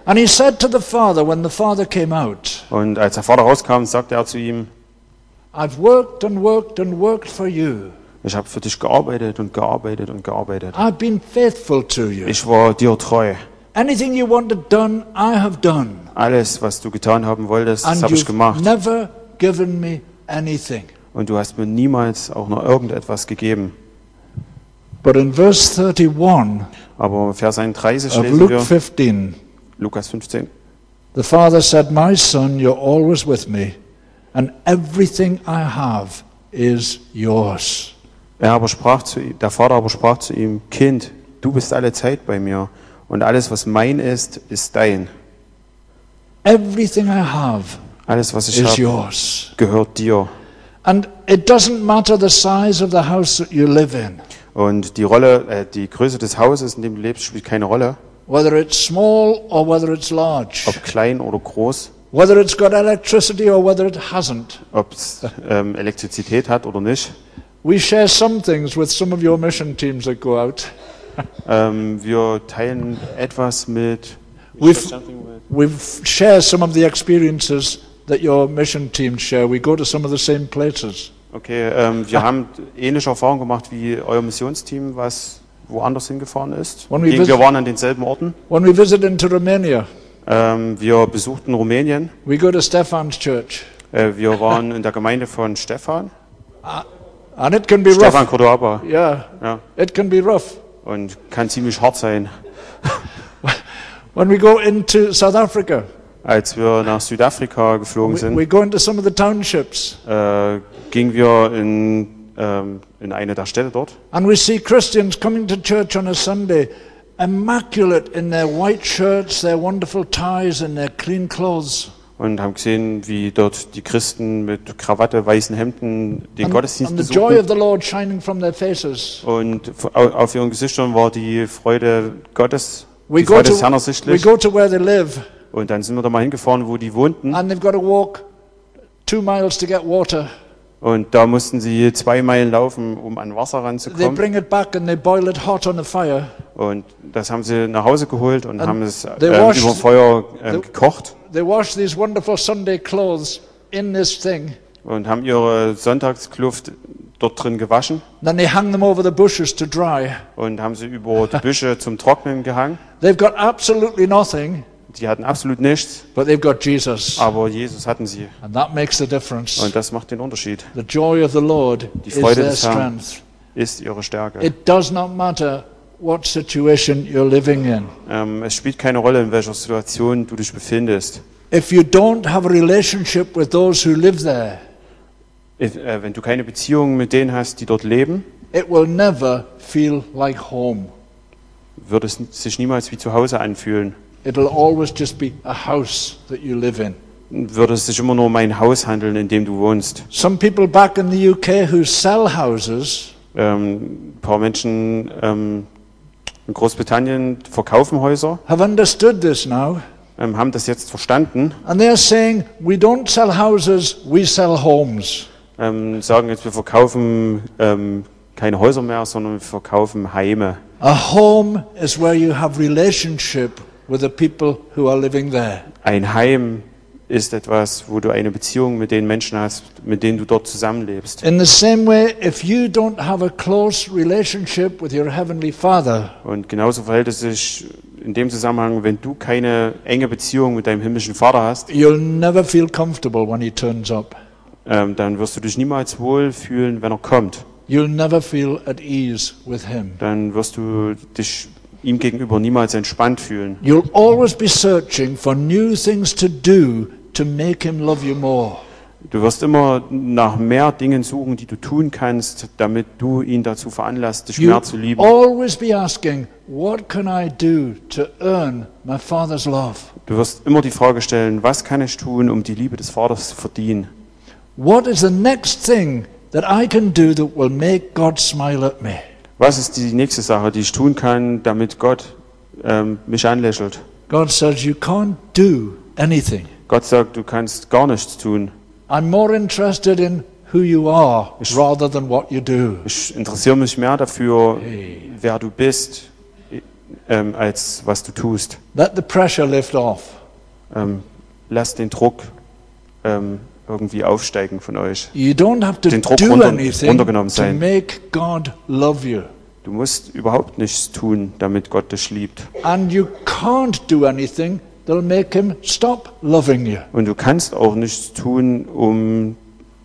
And he said to the father, when the father came out, Und als der Vater rauskam, sagte er zu ihm, I've worked and worked and worked for you. ich habe für dich gearbeitet und gearbeitet und gearbeitet. I've been faithful to you. Ich war dir treu. Anything you wanted done, I have done. Alles, was du getan haben wolltest, das And habe ich you've gemacht. never given me anything. Und du hast mir niemals auch nur irgendetwas gegeben. But in verse 31 Aber Vers 31 of lesen Luke wir, 15, Lukas 15. the father said, My son, you're always with me, and everything I have is yours. Der Vater aber sprach zu ihm, Kind, du bist alle Zeit bei mir und alles, was mein ist dein. Everything I have Alles, was ich is habe, yours. gehört dir. And it doesn't matter the size of the house that you live in, Und die Größe des Hauses, in dem du lebst, spielt keine Rolle, whether it's small or whether it's large, ob klein oder groß, whether it's got electricity or whether it hasn't. ob es Elektrizität hat oder nicht. We share some things with some of your mission teams that go out. Wir teilen etwas mit. We've shared some of the experiences that your mission teams share. We go to some of the same places. Okay, wir haben ähnliche Erfahrungen gemacht wie euer Missionsteam, was woanders hingefahren ist. Wir waren an denselben Orten. When we visit into Romania, wir besuchten Rumänien. we go to Stefan's church. Wir waren in der Gemeinde von Stefan. And it can be Stefan rough. Cordoba. Yeah, Ja. it can be rough. Und kann ziemlich hart sein. When we go into South Africa, Als wir nach Südafrika geflogen sind, we go into some of the townships. gingen wir in eine der Städte dort. And we see Christians coming to church on a Sunday, immaculate in their white shirts, their wonderful ties, and their clean clothes. Und haben gesehen, wie dort die Christen mit Krawatte, weißen Hemden den Gottesdienst And the joy besuchen. of the Lord shining from their faces. Und auf ihren Gesichtern war die Freude Gottes, We die go Freude des Herrn we ersichtlich. go to where they live, Und dann sind wir da mal hingefahren, wo die wohnten. and they've got to walk 2 miles to get water. Und da mussten sie 2 Meilen laufen, um an Wasser They ranzukommen. bring it back and they boil it hot on the fire. Und das haben sie nach Hause geholt und And haben es they über washed- Feuer they- gekocht. They wash these wonderful Sunday clothes in this thing. Und haben ihre Sonntagskluft dort drin gewaschen Then they hang them over the bushes to dry. und haben sie über die Büsche zum Trocknen gehangen. They've got absolutely nothing, Die hatten absolut nichts, but they've got Jesus. aber Jesus hatten sie. And that makes the difference. Und das macht den Unterschied. The joy of the Lord Die is Freude their des Herrn strength. ist ihre Stärke. It does not matter what situation you're living in. Es spielt keine Rolle, in welcher Situation du dich befindest. If you don't have a relationship with those who live there, Wenn du keine Beziehung mit denen hast, die dort leben, it will never feel like home. wird es sich niemals wie zu Hause anfühlen. It'll always just be a house that you live in. Wird es sich immer nur um ein Haus handeln, in dem du wohnst. Some people back in the UK who sell houses, Ein paar Menschen in Großbritannien verkaufen Häuser, have understood this now. haben das jetzt verstanden, And they're saying, we don't sell houses, we sell homes. sagen jetzt, wir verkaufen keine Häuser mehr, sondern wir verkaufen Heime. A home is where you have relationship with the people who are living there. Ein Heim ist etwas, wo du eine Beziehung mit den Menschen hast, mit denen du dort zusammenlebst. In the same way, if you don't have a close relationship with your heavenly Father, Und genauso verhält es sich in dem Zusammenhang, wenn du keine enge Beziehung mit deinem himmlischen Vater hast, you'll never feel comfortable when he turns up. dann wirst du dich niemals wohl fühlen, wenn er kommt. You'll never feel at ease with him. Dann wirst du dich ihm gegenüber niemals entspannt fühlen. You'll always be searching for new things to do to make him love you more. Du wirst immer nach mehr Dingen suchen, die du tun kannst, damit du ihn dazu veranlasst, dich mehr You'll zu lieben. always be asking, what can I do to earn my Father's love? Du wirst immer die Frage stellen, was kann ich tun, um die Liebe des Vaters zu verdienen? What is the next thing that I can do that will make God smile at me? Was ist die nächste Sache, die ich tun kann, damit Gott mich anlächelt? God says you can't do anything. Gott sagt, du kannst gar nichts tun. I'm more interested in who you are rather than what you do. Ich interessiere mich mehr dafür, wer du bist, als was du tust. Let the pressure lift off. Lass den Druck irgendwie aufsteigen von euch. You don't have to Den Druck do anything runtergenommen to sein. make God love you. Du musst überhaupt nichts tun, damit Gott dich liebt. And you can't do anything that'll make him stop loving you. Und du kannst auch nichts tun,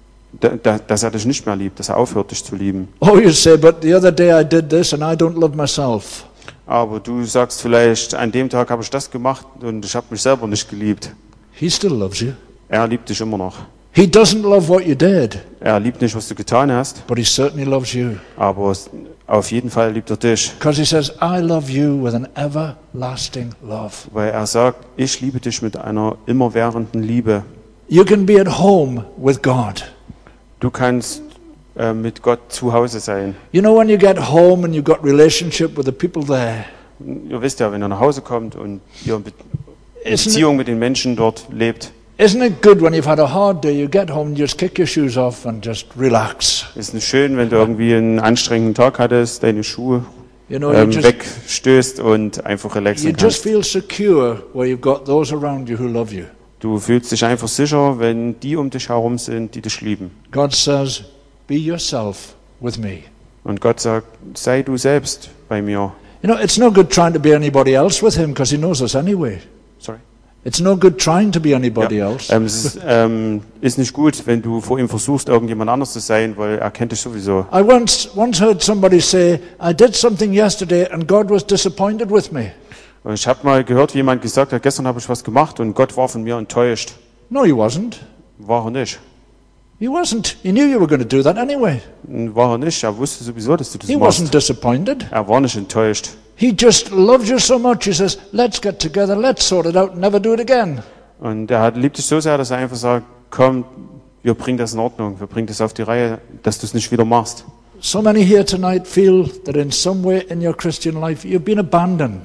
dass er dich nicht mehr liebt, dass er aufhört, dich zu lieben. Oh, you say, but the other day I did this and I don't love myself. Aber du sagst vielleicht, an dem Tag habe ich das gemacht und ich habe mich selber nicht geliebt. He still loves you. Er liebt dich immer noch. He doesn't love what you did, Er liebt nicht, was du getan hast, but he certainly loves you. aber auf jeden Fall liebt er dich. Because he says, I love you with an everlasting love. Weil er sagt, ich liebe dich mit einer immerwährenden Liebe. You can be at home with God. Du kannst mit Gott zu Hause sein. You know, when you get home and you've got relationship with the people there, Ihr wisst ja, wenn ihr nach Hause kommt und ihr in isn't Beziehung mit den Menschen dort lebt, it good when you've had a hard day, you get home and you just kick your shoes off and just relax? ist nicht schön, wenn du irgendwie einen anstrengenden Tag hattest, deine Schuhe You know, you wegstößt und einfach relaxen just kannst. feel secure where you've got those around you who love you. Du fühlst dich einfach sicher, wenn die um dich herum sind, die dich lieben. God says, be yourself with me. Und Gott sagt, sei du selbst bei mir. You know, it's no good trying to be anybody else with him because he knows us anyway. Sorry. It's no good trying to be anybody else. Es ist nicht gut, wenn du vor ihm versuchst, irgendjemand anders zu sein, weil er kennt dich sowieso. I once heard somebody say, I did something yesterday and God was disappointed with me. Und ich habe mal gehört, wie jemand gesagt hat, gestern habe ich was gemacht und Gott war von mir enttäuscht. No, he wasn't. War er nicht. He wasn't. He knew you were going to do that anyway. War er nicht. Er wusste sowieso, dass du das He machst. wasn't disappointed. Er war nicht enttäuscht. He just loves you so much. He says, let's get together, let's sort it out, never do it again. Und er liebt dich so sehr, dass er einfach sagt, komm, wir bringen das in Ordnung, wir bringen das auf die Reihe, dass du es nicht wieder machst. So many here tonight feel that in some way in your Christian life you've been abandoned.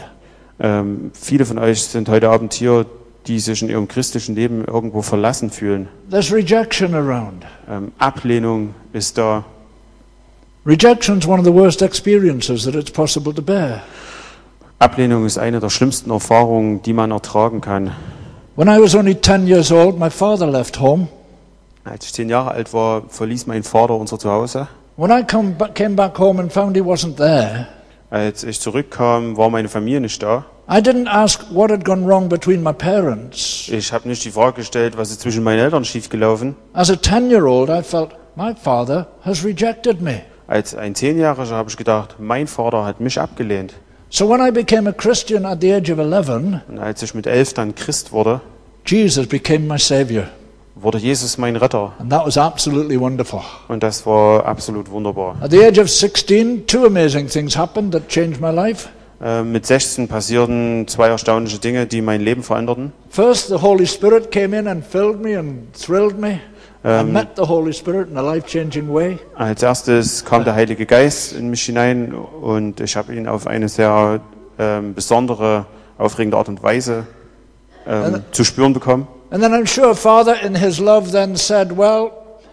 Viele von euch sind heute Abend hier, die sich in ihrem christlichen Leben irgendwo verlassen fühlen. There's rejection around. Ablehnung ist da. Rejection is one of the worst experiences that it's possible to bear. Ablehnung ist eine der schlimmsten Erfahrungen, die man ertragen kann. When I was only 10 years old, my father left home. Als ich 10 Jahre alt war, verließ mein Vater unser Zuhause. When I came back home and found he wasn't there, Als ich zurückkam, war meine Familie nicht da. I didn't ask what had gone wrong between my parents. Ich habe nicht die Frage gestellt, was ist zwischen meinen Eltern schiefgelaufen. As a 10-year-old, I felt my father has rejected me. Als ein 10-Jähriger habe ich gedacht, mein Vater hat mich abgelehnt. So when I became a Christian at the age of 11, Und als ich mit 11 dann Christ wurde, Jesus became my savior. wurde Jesus mein Retter. And that was absolutely wonderful. Und das war absolut wunderbar. At the age of 16, two amazing things happened that changed my life. Mit 16 passierten 2 erstaunliche Dinge, die mein Leben veränderten. First, the Holy Spirit came in and filled me and thrilled me. I met the Holy Spirit in a life-changing way. Als erstes kam der Heilige Geist in mich hinein und ich habe ihn auf eine sehr besondere, aufregende Art und Weise zu spüren bekommen. And then I'm sure Father in his love then said, well,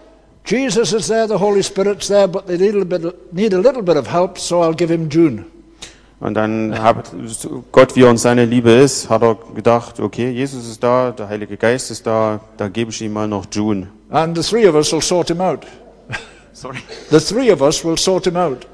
Jesus is there, the Holy Spirit's there, but they need a little bit of help, so I'll give him June. Und dann hat Gott, wie er in seiner Liebe ist, hat er gedacht, okay, Jesus ist da, der Heilige Geist ist da, da gebe ich ihm mal noch June. And the three of us will sort him out. Sorry. The three of us will sort him out.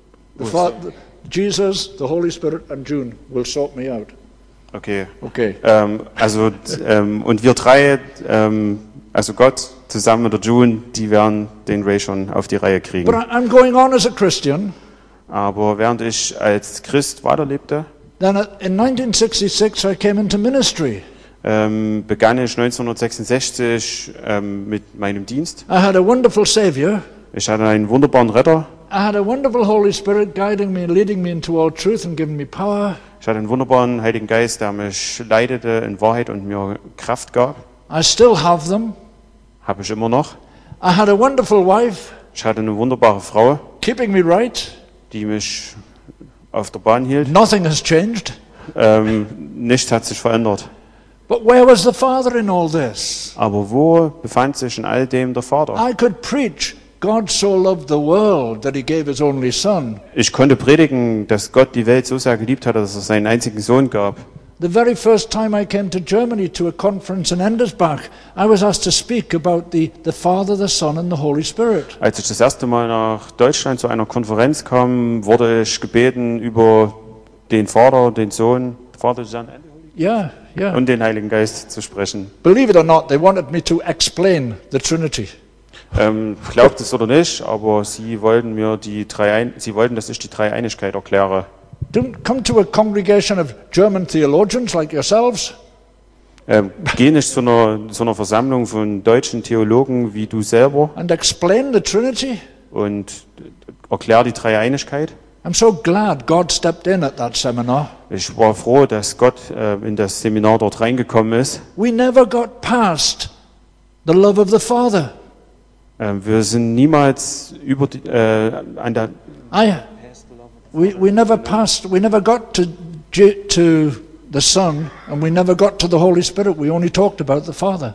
Jesus, the Holy Spirit and June will sort me out. Okay. Okay. Und wir drei, also Gott zusammen mit der June, die werden den Ray schon auf die Reihe kriegen. But I'm going on as a Christian. Aber während ich als Christ weiterlebte, Then in 1966 I came into ministry. begann ich 1966 mit meinem Dienst. I had a wonderful Savior. Ich hatte einen wunderbaren Retter. I had a wonderful Holy Spirit guiding me and leading me into all truth and giving me power. Ich hatte einen wunderbaren Heiligen Geist, der mich leitete in Wahrheit und mir Kraft gab. I still have them. Habe ich immer noch. I had a wonderful wife, Ich hatte eine wunderbare Frau, keeping me right. die mich auf der Bahn hielt. Nothing has changed. Nichts hat sich verändert. But where was the Father in all this? Aber wo befand sich in all dem der Vater? I could preach God so loved the world that he gave his only son. Ich konnte predigen, dass Gott die Welt so sehr geliebt hat, dass er seinen einzigen Sohn gab. The very first time I came to Germany to a conference in Endersbach, I was asked to speak about the Father, the Son and the Holy Spirit. Als ich das erste Mal nach Deutschland zu einer Konferenz kam, wurde ich gebeten, über den Vater, den Sohn, Vater, Son Yeah. und den Heiligen Geist zu sprechen. Believe it or not, they wanted me to explain the Trinity. Glaubt es oder nicht, aber sie wollten, dass ich die Dreieinigkeit erkläre. Don't come to a congregation of German theologians like yourselves Geh nicht zu einer Versammlung von deutschen Theologen wie du selber and explain the Trinity. und erklär die Dreieinigkeit. I'm so glad God stepped in at that seminar. Ich war froh, dass Gott in das Seminar dort reingekommen ist. We never got past the love of the Father. Wir sind niemals über die, We never got to the Son, and we never got to the Holy Spirit. We only talked about the Father.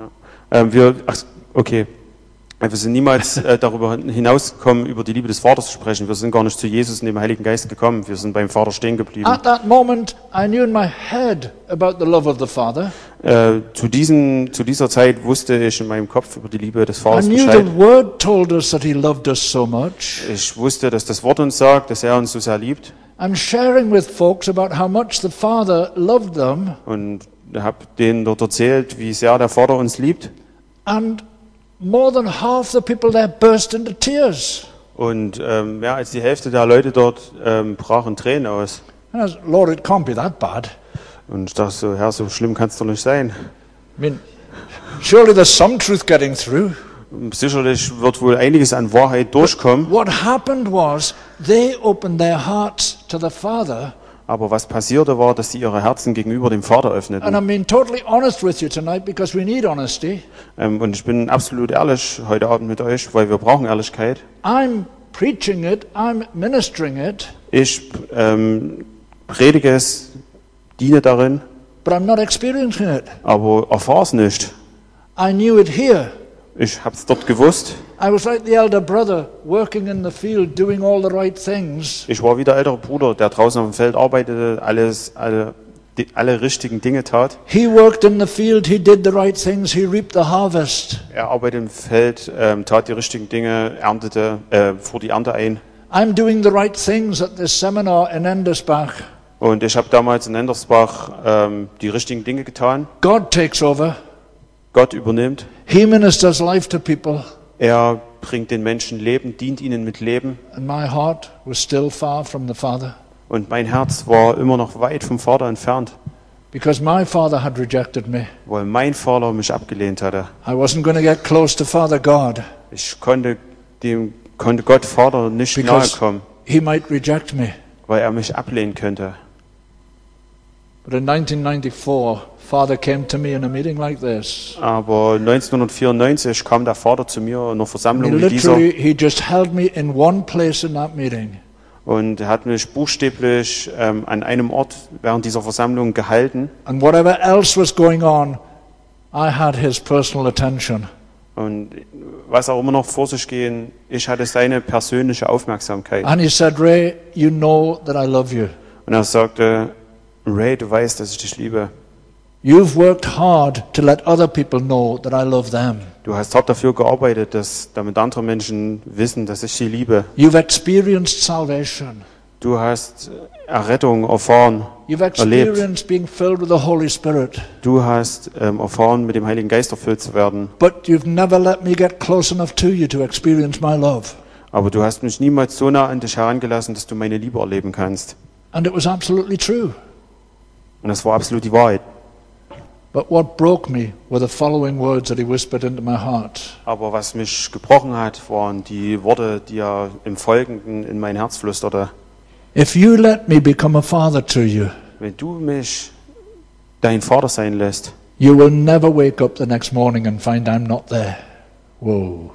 Wir sind niemals darüber hinausgekommen, über die Liebe des Vaters zu sprechen. Wir sind gar nicht zu Jesus und dem Heiligen Geist gekommen. Wir sind beim Vater stehen geblieben. At that moment, I knew in my head about the love of the Father. Zu dieser Zeit wusste ich in meinem Kopf über die Liebe des Vaters I knew Bescheid. the Word told us that He loved us so much. Ich wusste, dass das Wort uns sagt, dass er uns so sehr liebt. I'm sharing with folks about how much the Father loved them. Und habe denen dort erzählt, wie sehr der Vater uns liebt. And more than half the people there burst into tears. Und mehr als die Hälfte der Leute dort brachen Tränen aus. And I was, Lord, it can't be that bad. Und ich dachte so, Herr, so schlimm kann es doch nicht sein. I mean, surely there's some truth getting through. Sicherlich wird wohl einiges an Wahrheit durchkommen. What happened was they opened their hearts to the Father. Aber was passierte war, dass sie ihre Herzen gegenüber dem Vater And öffneten. I'm being totally honest with you tonight because we need honesty. Und ich bin absolut ehrlich heute Abend mit euch, weil wir brauchen Ehrlichkeit. I'm preaching it, I'm ministering it, Ich predige es, diene darin, but I'm not experiencing it. aber erfahre es nicht. I knew it here. Ich habe es dort gewusst. I was like the elder brother working in the field, doing all the right things. Ich war wie der ältere Bruder, der draußen auf dem Feld arbeitete, alle richtigen Dinge tat. He worked in the field, he did the right things, he reaped the harvest. Er arbeitete im Feld, tat die richtigen Dinge, fuhr die Ernte ein. I'm doing the right things at this seminar in Endersbach. Und ich habe damals in Endersbach die richtigen Dinge getan. God takes over. Gott übernimmt. He ministers life to people. Er bringt den Menschen Leben, dient ihnen mit Leben. And my heart was still far from the Father Und mein Herz war immer noch weit vom Vater entfernt, because my Father had rejected me. weil mein Vater mich abgelehnt hatte. I wasn't going to get close to Father God Ich konnte Gott Vater nicht nahe because kommen, He might reject me. weil er mich ablehnen könnte. But in 1994, Father came to me in a meeting like this. Aber 1994 kam der Vater zu mir in einer He Versammlung wie dieser he just held me in one place in that meeting. und er hat mich buchstäblich an einem Ort während dieser Versammlung gehalten. And whatever else was going on, I had his personal attention. Und was auch immer noch vor sich ging, ich hatte seine persönliche Aufmerksamkeit. And he said, Ray, you know that I love you. Und er sagte, Ray, du weißt, dass ich dich liebe. You've worked hard to let other people know that I love them. Du hast hart dafür gearbeitet, damit andere Menschen wissen, dass ich sie liebe. You've experienced salvation. Du hast Errettung erfahren, You've erlebt. experienced being filled with the Holy Spirit. Du hast erfahren, mit dem Heiligen Geist erfüllt zu werden. But you've never let me get close enough to you to experience my love. Aber du hast mich niemals so nah an dich herangelassen, dass du meine Liebe erleben kannst. And it was absolutely true. Und das war absolut die Wahrheit. But what broke me were the following words that he whispered into my heart. Aber was mich gebrochen hat, waren die Worte, die er im Folgenden in mein Herz flüsterte. If you let me become a father to you, Wenn du mich dein Vater sein lässt, you will never wake up the next morning and find I'm not there. Whoa.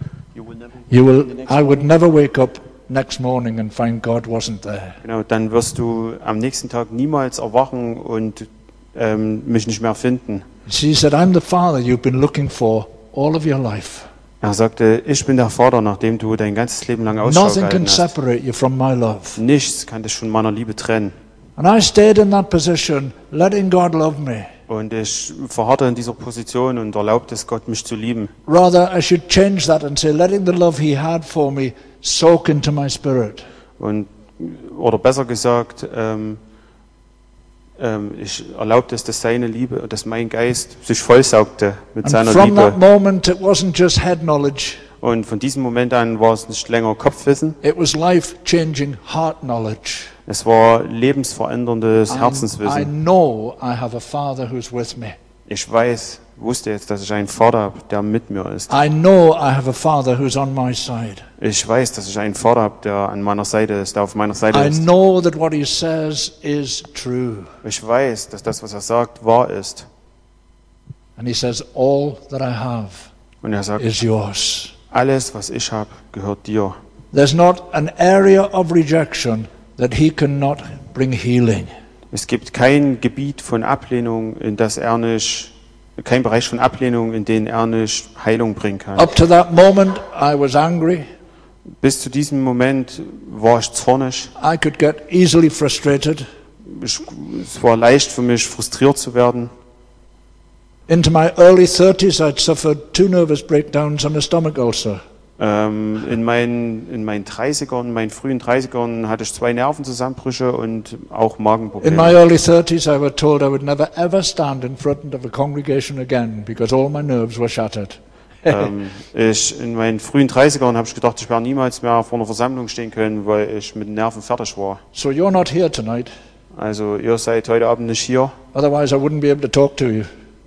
I would never wake up next morning and find God wasn't there. genau, dann wirst du am nächsten Tag niemals erwachen und mich nicht mehr finden. She said, I'm the father you've been looking for all of your life. Er sagte, ich bin der Vater, nach dem du dein ganzes Leben lang Ausschau Nothing can gehalten hast. separate you from my love. Nichts kann dich von meiner Liebe trennen. And I stayed in that position, letting God love me. Und ich verharrte in dieser Position und erlaubte es Gott, mich zu lieben. Rather, I should change that and say, letting the love He had for me soak into my spirit. Oder besser gesagt, ich erlaubte es, dass seine Liebe, dass mein Geist sich vollsaugte mit seiner From Liebe. that moment, it wasn't just head knowledge. Und von diesem Moment an war es nicht länger Kopfwissen. It was life-changing heart knowledge. Es war lebensveränderndes I Herzenswissen. know I have a Father who's with me. Ich wusste jetzt, dass ich einen Vater habe, der mit mir ist. I know I have a Father who's on my side. Ich weiß, dass ich einen Vater habe, der an meiner Seite ist, der auf meiner Seite I ist. know that what He says is true. Ich weiß, dass das, was er sagt, wahr ist. And He says, all that I have Und er sagt, is yours. alles, was ich habe, gehört dir. There's not an area of rejection that He cannot bring healing. Es gibt kein Gebiet von Ablehnung, kein Bereich von Ablehnung, in den er nicht Heilung bringen kann. Up to that moment, I was angry. Bis zu diesem Moment war ich zornig. I could get easily frustrated. Es war leicht für mich, frustriert zu werden. Into my early 30s, I'd suffered 2 nervous breakdowns and a stomach ulcer. In meinen 30ern, in meinen frühen 30ern hatte ich 2 Nervenzusammenbrüche und auch In my Magenprobleme. early 30s, I was told I would never ever stand in front of a congregation again because all my nerves were shattered. In meinen frühen 30ern habe ich gedacht, ich werde niemals mehr vor einer Versammlung stehen können, weil ich mit den Nerven fertig war. So you're not here tonight, Also ihr seid heute Abend nicht hier. otherwise I wouldn't be able to talk to you.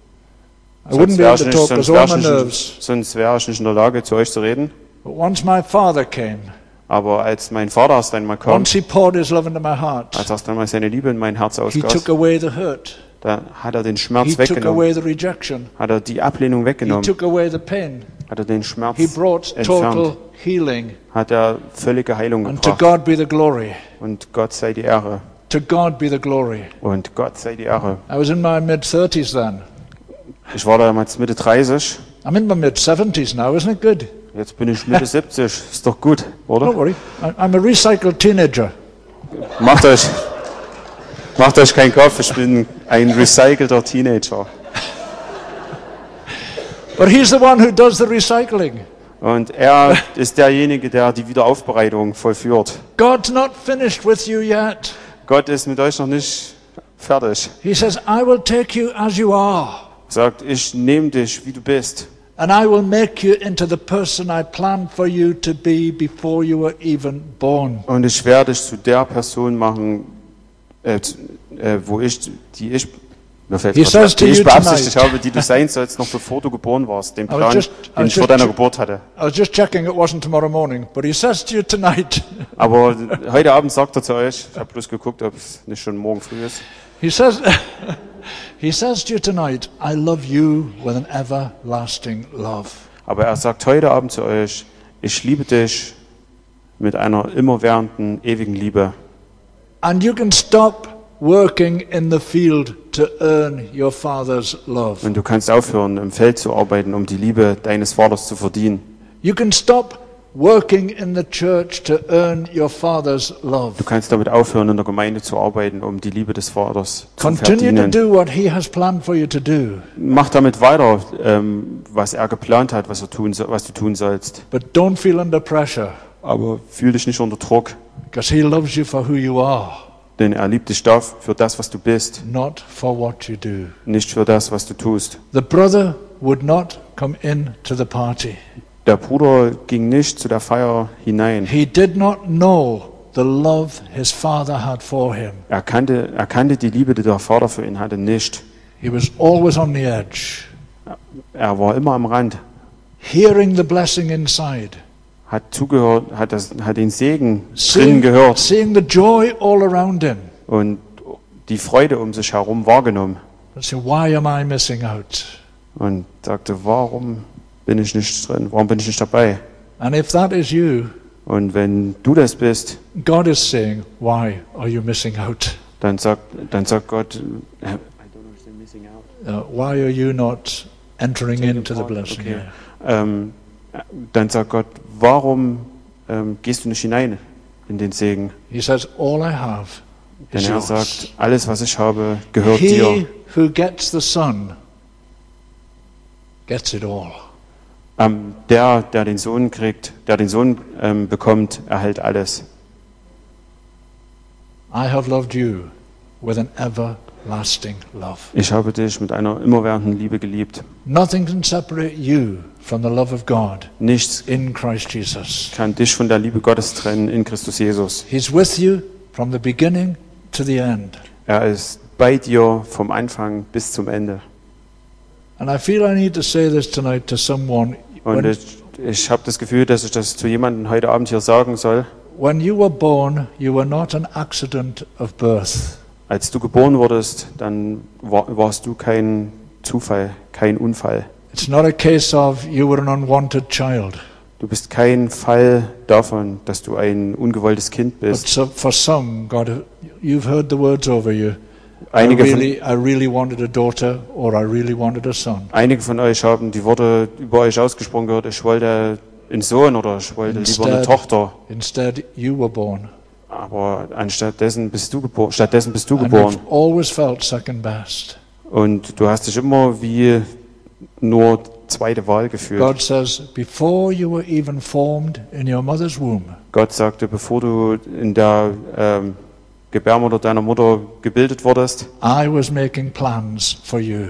I wouldn't be able to talk because all my nerves. Sonst wäre ich nicht in der Lage, zu euch zu reden. But once my Father came, Aber als mein Vater erst einmal kam, once He poured His love into my heart, als erst einmal seine Liebe in mein Herz He ausgoss, took away the hurt. da hat er den He Schmerz took weggenommen, away the rejection. hat er die Ablehnung He weggenommen, took away the pain. hat er den Schmerz He brought entfernt, total healing. hat er völlige Heilung And to gebracht. God be the glory. Und Gott sei die Ehre. To God be the glory. Und Gott sei die Ehre. I was in my mid-30s then. Ich war damals Mitte 30, I'm in my mid-70s now, isn't it good? jetzt bin ich Mitte 70, ist doch gut, Don't oder? worry, I'm a recycled teenager. Macht euch keinen Kopf, ich bin ein recycelter Teenager. But He's the one who does the recycling. Und er ist derjenige, der die Wiederaufbereitung vollführt. God's not finished with you yet. Gott ist mit euch noch nicht fertig. He says, I will take you as you are, Er sagt, ich nehme dich, wie du bist. and I will make you into the person I planned for you to be before you were even born. Und ich werde dich zu der Person machen, mir fällt He was says ein, to die ich you beabsichtigt tonight. habe, die du sein sollst, noch bevor du geboren warst. Den I was Plan, just den ich vor deiner Geburt hatte. I was just checking it wasn't tomorrow morning, but He says to you tonight, Aber heute Abend sagt er zu euch, ich habe bloß geguckt, ob es nicht schon morgen früh ist. He says, He says to you tonight, I love you with an everlasting love. Aber er sagt heute Abend zu euch, ich liebe dich mit einer immerwährenden, ewigen Liebe. And you can stop working in the field to earn your Father's love. Und du kannst aufhören, im Feld zu arbeiten, um die Liebe deines Vaters zu verdienen. You can stop working in the church to earn your Father's love. Du kannst damit aufhören, in der Gemeinde zu arbeiten, um die Liebe des Vaters zu Continue to verdienen. do what He has planned for you to do, Mach damit weiter, was er geplant hat, was du tun sollst. but don't feel under pressure, Aber fühl dich nicht unter Druck, because He loves you for who you are, denn er liebt dich für das, was du bist, not for what you do. nicht für das, was du tust. The brother would not come in to the party. Der Bruder ging nicht zu der Feier hinein. He did not know the love his father had for him. Er kannte die Liebe, die der Vater für ihn hatte, nicht. He was always on the edge, Er war immer am Rand, hearing the blessing inside, hat zugehört, hat den Segen drinnen gehört seeing the joy all around him. und die Freude um sich herum wahrgenommen And say, why am I missing out? und sagte, warum bin ich nicht drin, warum bin ich nicht dabei? And if that is you, Und wenn du das bist, God is saying, why are you missing out? dann sagt Gott, Why are you not entering into the blessing? okay. dann sagt Gott, warum gehst du nicht hinein in den Segen? He says, all I have Denn is er yours. sagt, alles, was ich habe, gehört He dir. who gets the Son gets it all. Der den Sohn kriegt, der den Sohn bekommt, erhält alles. I have loved you with an everlasting love. Ich habe dich mit einer immerwährenden Liebe geliebt. Nothing can separate you from the love of God Nichts in Christ Jesus. kann dich von der Liebe Gottes trennen in Christus Jesus. He's with you from the beginning to the end. Er ist bei dir vom Anfang bis zum Ende. And I feel I need to say this tonight to someone. Und ich habe das Gefühl, dass ich das zu jemandem heute Abend hier sagen soll. When you were born, you were not an accident of birth. Als du geboren wurdest, dann warst du kein Zufall, kein Unfall. It's not a case of you were an unwanted child. Du bist kein Fall davon, dass du ein ungewolltes Kind But bist. so, for some, God, you've heard the words over you. I Einige really wanted a daughter, or I really wanted a son. von euch haben die Worte über euch ausgesprochen gehört, ich wollte einen Sohn oder ich wollte lieber eine Tochter. Instead, you were born. Aber stattdessen bist du geboren. And you've always felt second best. Und du hast dich immer wie nur zweite Wahl gefühlt. God says, before you were even formed in your mother's womb, Gott sagte, bevor du in der Gebärmutter deiner Mutter gebildet wurdest, I was making plans for you.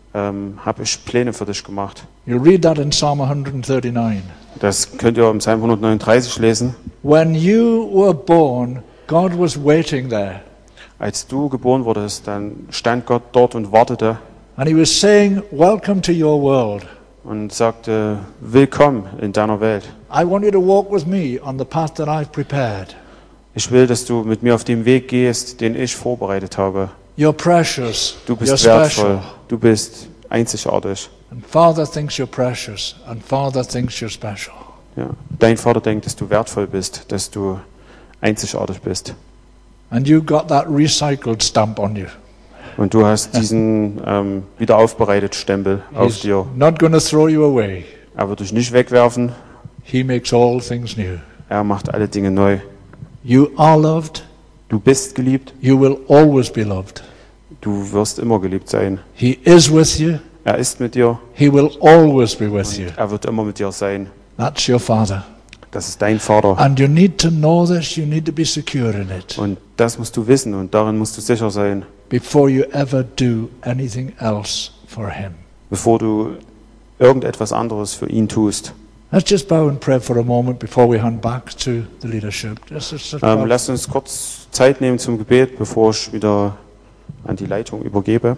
habe ich Pläne für dich gemacht. You read that in Psalm 139. Das könnt ihr im Psalm 139 lesen. When you were born, God was waiting there. Als du geboren wurdest, dann stand Gott dort und wartete And he was saying, welcome to your world. und sagte, willkommen in deiner Welt. I want you to walk with me on the path that I've prepared. Ich will, dass du mit mir auf dem Weg gehst, den ich vorbereitet habe. You're precious. Du You're bist wertvoll, special. du bist einzigartig. And Father thinks you're precious, and Father thinks you're special. Ja. Dein Vater denkt, dass du wertvoll bist, dass du einzigartig bist. And you got that recycled stamp on you. Und du hast diesen wieder aufbereitet Stempel auf He's dir. not going to throw you away. Er wird dich nicht wegwerfen, He makes all things new. er macht alle Dinge neu. You are loved. Du bist geliebt, You will always be loved. du wirst immer geliebt sein. He is with you. Er ist mit dir, He will always be with you. er wird immer mit dir sein. That's your Father. Das ist dein Vater. And you need to know this. You need to be secure in it Und das musst du wissen und darin musst du sicher sein, before you ever do anything else for Him. bevor du irgendetwas anderes für ihn tust. Let's just bow and pray for a moment before we hand back to the leadership. Just bow. Lasst uns kurz Zeit nehmen zum Gebet, bevor ich wieder an die Leitung übergebe.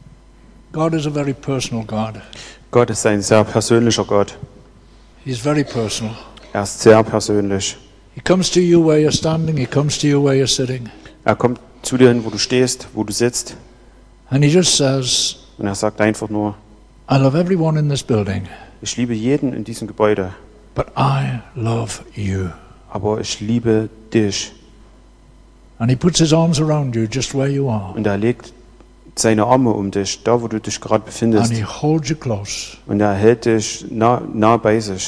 God is a very personal God. Gott ist ein sehr persönlicher Gott. He's very personal. Er ist sehr persönlich. He comes to you where you're standing. He comes to you where you're sitting. Er kommt zu dir hin, wo du stehst, wo du sitzt. And He just says, Und er sagt einfach nur, I love everyone in this building, ich liebe jeden in diesem Gebäude, but I love you. aber ich liebe dich. And He puts His arms around you just where you are. Und er legt seine Arme um dich, da wo du dich gerade And befindest. He holds you close. Und er hält dich nah bei sich.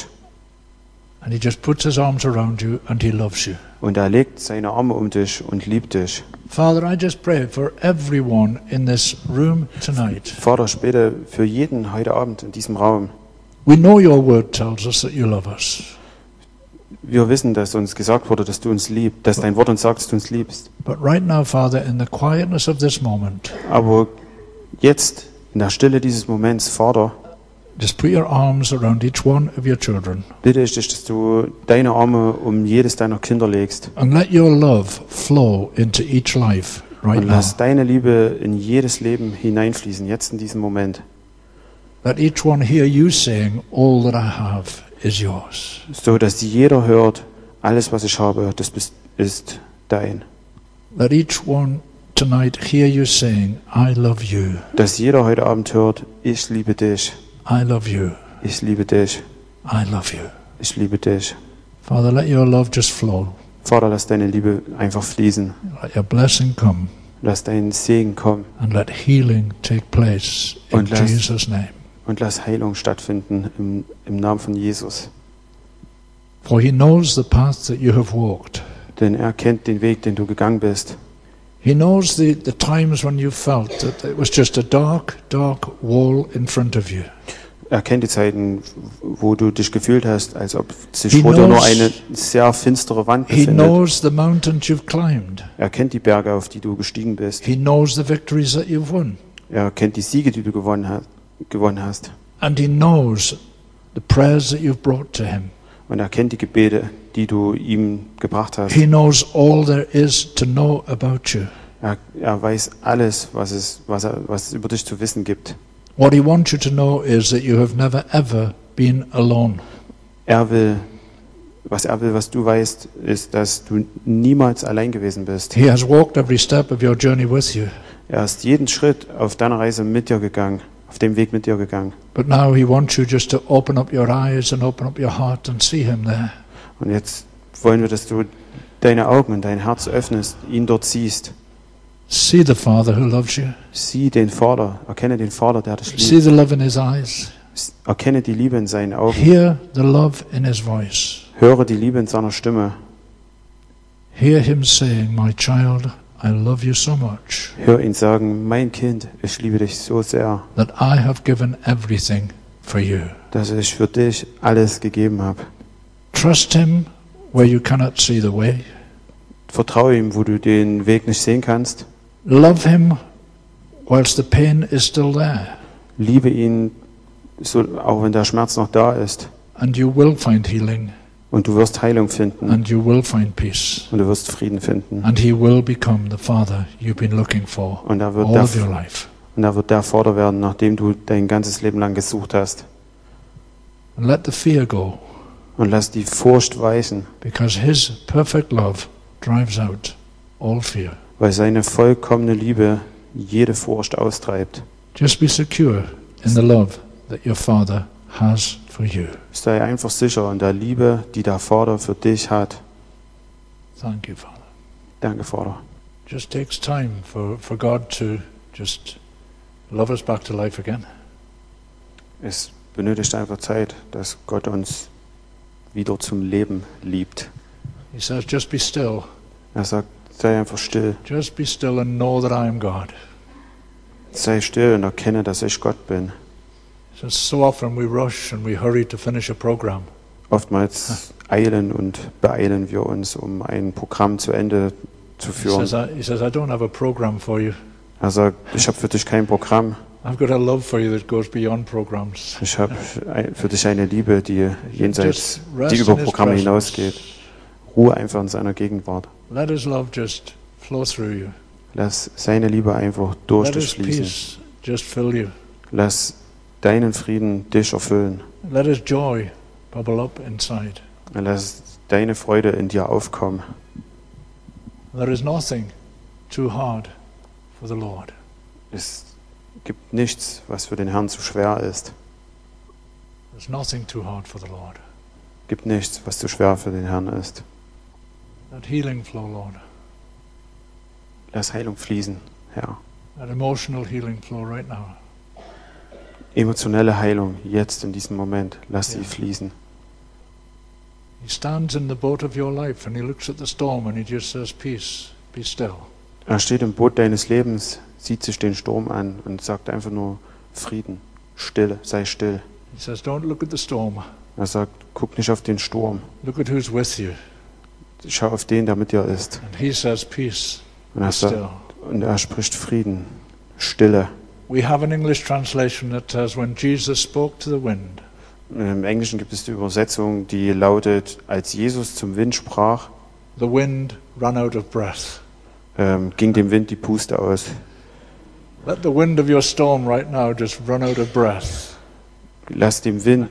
And He just puts His arms around you and He loves you. Und er legt seine Arme um dich und liebt dich. Father, I just pray for everyone in this room tonight. Vater, ich bete für jeden heute Abend in diesem Raum. We know your word tells us that you love us. Wir wissen, dass uns gesagt wurde, dass du uns liebst, dass dein Wort uns sagt, dass du uns liebst. But right now, Father, in the quietness of this moment, Aber jetzt, in der Stille dieses Moments, Vater, just put your arms around each one of your children bitte ich dich, dass du deine Arme um jedes deiner Kinder legst and let your love flow into each life right und now. lass deine Liebe in jedes Leben hineinfließen, jetzt in diesem Moment. Let each one hear you saying, all that I have is yours. So, dass jeder hört, alles, was ich habe, das ist dein. Let each one tonight hear you saying, I love you, Dass jeder heute Abend hört, ich liebe dich, I love you, ich liebe dich, I love you. ich liebe dich. Father, let your love just flow. Vater, lass deine Liebe einfach fließen. Let your blessing come Lass dein Segen kommen and let healing take place in Und lass- Jesus' name. und lass Heilung stattfinden im Namen von Jesus. For he knows the path that you have walked. Denn er kennt den Weg, den du gegangen bist. He knows the times when you felt that it was just a dark, dark wall in front of you. Er kennt die Zeiten, wo du dich gefühlt hast, als ob sich vor dir nur eine sehr finstere Wand He befindet. knows the mountains you've climbed. Er kennt die Berge, auf die du gestiegen bist. He knows the victories that you've won. Er kennt die Siege, die du gewonnen hast. And he knows the prayers that you've brought to him. Und er kennt die Gebete, die du ihm gebracht hast. He knows all there is to know about you. Er weiß alles, was es über dich zu wissen gibt. What he wants you to know is that you have never ever been alone. Was du weißt, ist, dass du niemals allein gewesen bist. He has walked every step of your journey with you. Er ist jeden Schritt auf deiner Reise mit dir gegangen, auf dem Weg mit dir gegangen. But now he wants you just to open up your eyes and open up your heart and see him there. Und jetzt wollen wir, dass du deine Augen und dein Herz öffnest, ihn dort siehst. See the Father who loves you. Sieh den Vater, erkenne den Vater, der dich See liebt. the love in his eyes. Erkenne die Liebe in seinen Augen. Hear the love in his voice. Höre die Liebe in seiner Stimme. Hear him saying, "My child, I love you so much Hör ihn sagen, mein Kind, ich liebe dich so sehr, that I have given everything for you." dass ich für dich alles gegeben habe. Trust him where you cannot see the way. Vertraue ihm, wo du den Weg nicht sehen kannst. Love him whilst the pain is still there. Liebe ihn, auch wenn der Schmerz noch da ist. And you will find healing. Und du wirst Heilung finden. And you will find peace. Und du wirst Frieden finden. And he will become the Father you've been looking for Und er wird all of your life. der Vater werden, nachdem du dein ganzes Leben lang gesucht hast. And let the fear go. Und lass die Furcht weichen. Because his perfect love drives out all fear. Weil seine vollkommene Liebe jede Furcht austreibt. Just be secure in the love that your Father has for you. Sei einfach sicher in der Liebe, die der Vater für dich hat. Thank you, Father. Danke, Vater. Just takes time for God to just love us back to life again. Es benötigt einfach Zeit, dass Gott uns wieder zum Leben liebt. He says, just be still. Er sagt, sei einfach still. Just be still and know that I am God. Sei still und erkenne, dass ich Gott bin. So often we rush and we hurry to finish a program. Oftmals eilen und beeilen wir uns, um ein Programm zu Ende zu führen. He says, I don't have a program for you. Er sagt, ich habe für dich kein Programm. I've got a love for you that goes beyond programs. Ich habe für dich eine Liebe, die jenseits, die über Programme hinausgeht. Ruhe einfach in seiner Gegenwart. Let his love just flow through you. Lass seine Liebe einfach durch Let dich his fließen. peace just fill you. Lass deinen Frieden dich erfüllen. Let his joy bubble up inside. Lass deine Freude in dir aufkommen. There is nothing too hard for the Lord. Es gibt nichts, was für den Herrn zu schwer ist. There's nothing too hard for the Lord. Es gibt nichts, was zu schwer für den Herrn ist. That healing flow, Lord. Lass Heilung fließen, Herr. That emotional healing flow right now. Emotionelle Heilung, jetzt in diesem Moment, lass sie fließen. He stands in the boat of your life and he looks at the storm and he just says, peace, be still. Er steht im Boot deines Lebens, sieht sich den Sturm an und sagt einfach nur Frieden, Stille, sei still. He says, don't look at the storm. Er sagt, guck nicht auf den Sturm, Look at who's with you. schau auf den, der mit dir ist. And he says, peace, Und be er, sagt, still. und er spricht Frieden, Stille. We have an English translation that says, when Jesus spoke to the wind, Im Englischen gibt es die Übersetzung, die lautet, als Jesus zum Wind sprach, the wind ran out of breath. Ging dem Wind die Puste aus. Let the wind of your storm right now just run out of breath. Lass dem Wind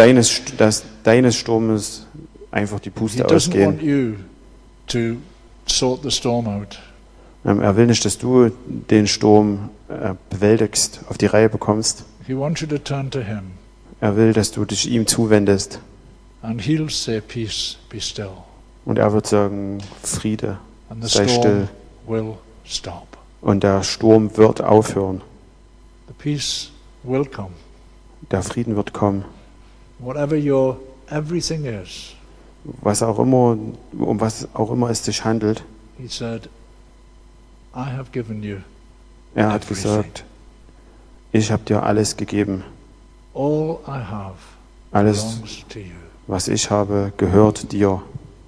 deines Sturmes einfach die He Puste doesn't want ausgehen. you to sort the storm out. Er will nicht, dass du den Sturm bewältigst, auf die Reihe bekommst. He wants you to turn to him. Er will, dass du dich ihm zuwendest. And he'll say, peace, be still. Und er wird sagen, Friede, And the sei storm still. will stop. Und der Sturm wird aufhören. The peace will come. Der Frieden wird kommen. Whatever your everything is, was auch immer, um was auch immer es sich handelt. He said, I have given you Er hat everything. gesagt, ich habe dir alles gegeben. All I have Alles, belongs to you. was ich habe, gehört dir.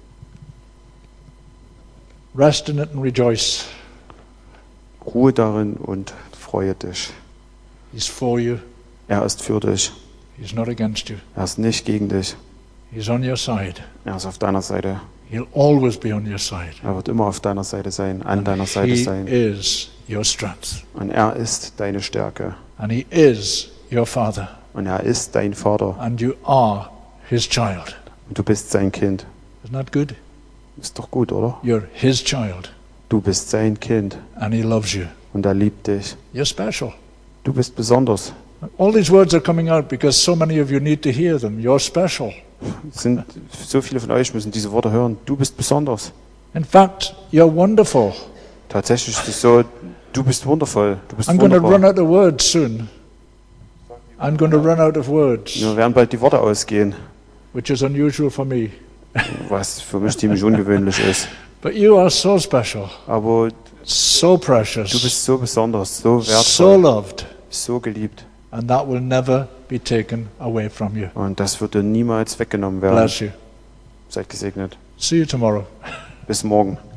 Rest in it and rejoice. Ruhe darin und freue dich. He's for you. Er ist für dich. He's not against you. Er ist nicht gegen dich. He's on your side. Er ist auf deiner Seite. He'll always be on your side. Er wird immer auf deiner Seite sein, an deiner Seite He sein. is your strength. Und er ist deine Stärke. And he is your father. Und er ist dein Vater. And you are his child. Und du bist sein Kind. Isn't that good? Ist doch gut, oder? You're his child. Du bist sein Kind. And he loves you. Und er liebt dich. You're special. Du bist besonders. All these words are coming out because so many of you need to hear them. You're special. So viele von euch müssen diese Worte hören. Du bist besonders. In fact, you're wonderful. Tatsächlich ist es so, du bist wundervoll. Du bist I'm going to run wunderbar. out of words soon. I'm going to run out of words, Mir werden bald die Worte ausgehen, which is unusual for me. was für mich ziemlich ungewöhnlich ist. But you are so special, Aber so du precious, bist so besonders, so so wertvoll, loved, so geliebt. and that will never be taken away from you. Und das wird dir niemals weggenommen werden. Bless you. Seid gesegnet. See you tomorrow. Bis morgen.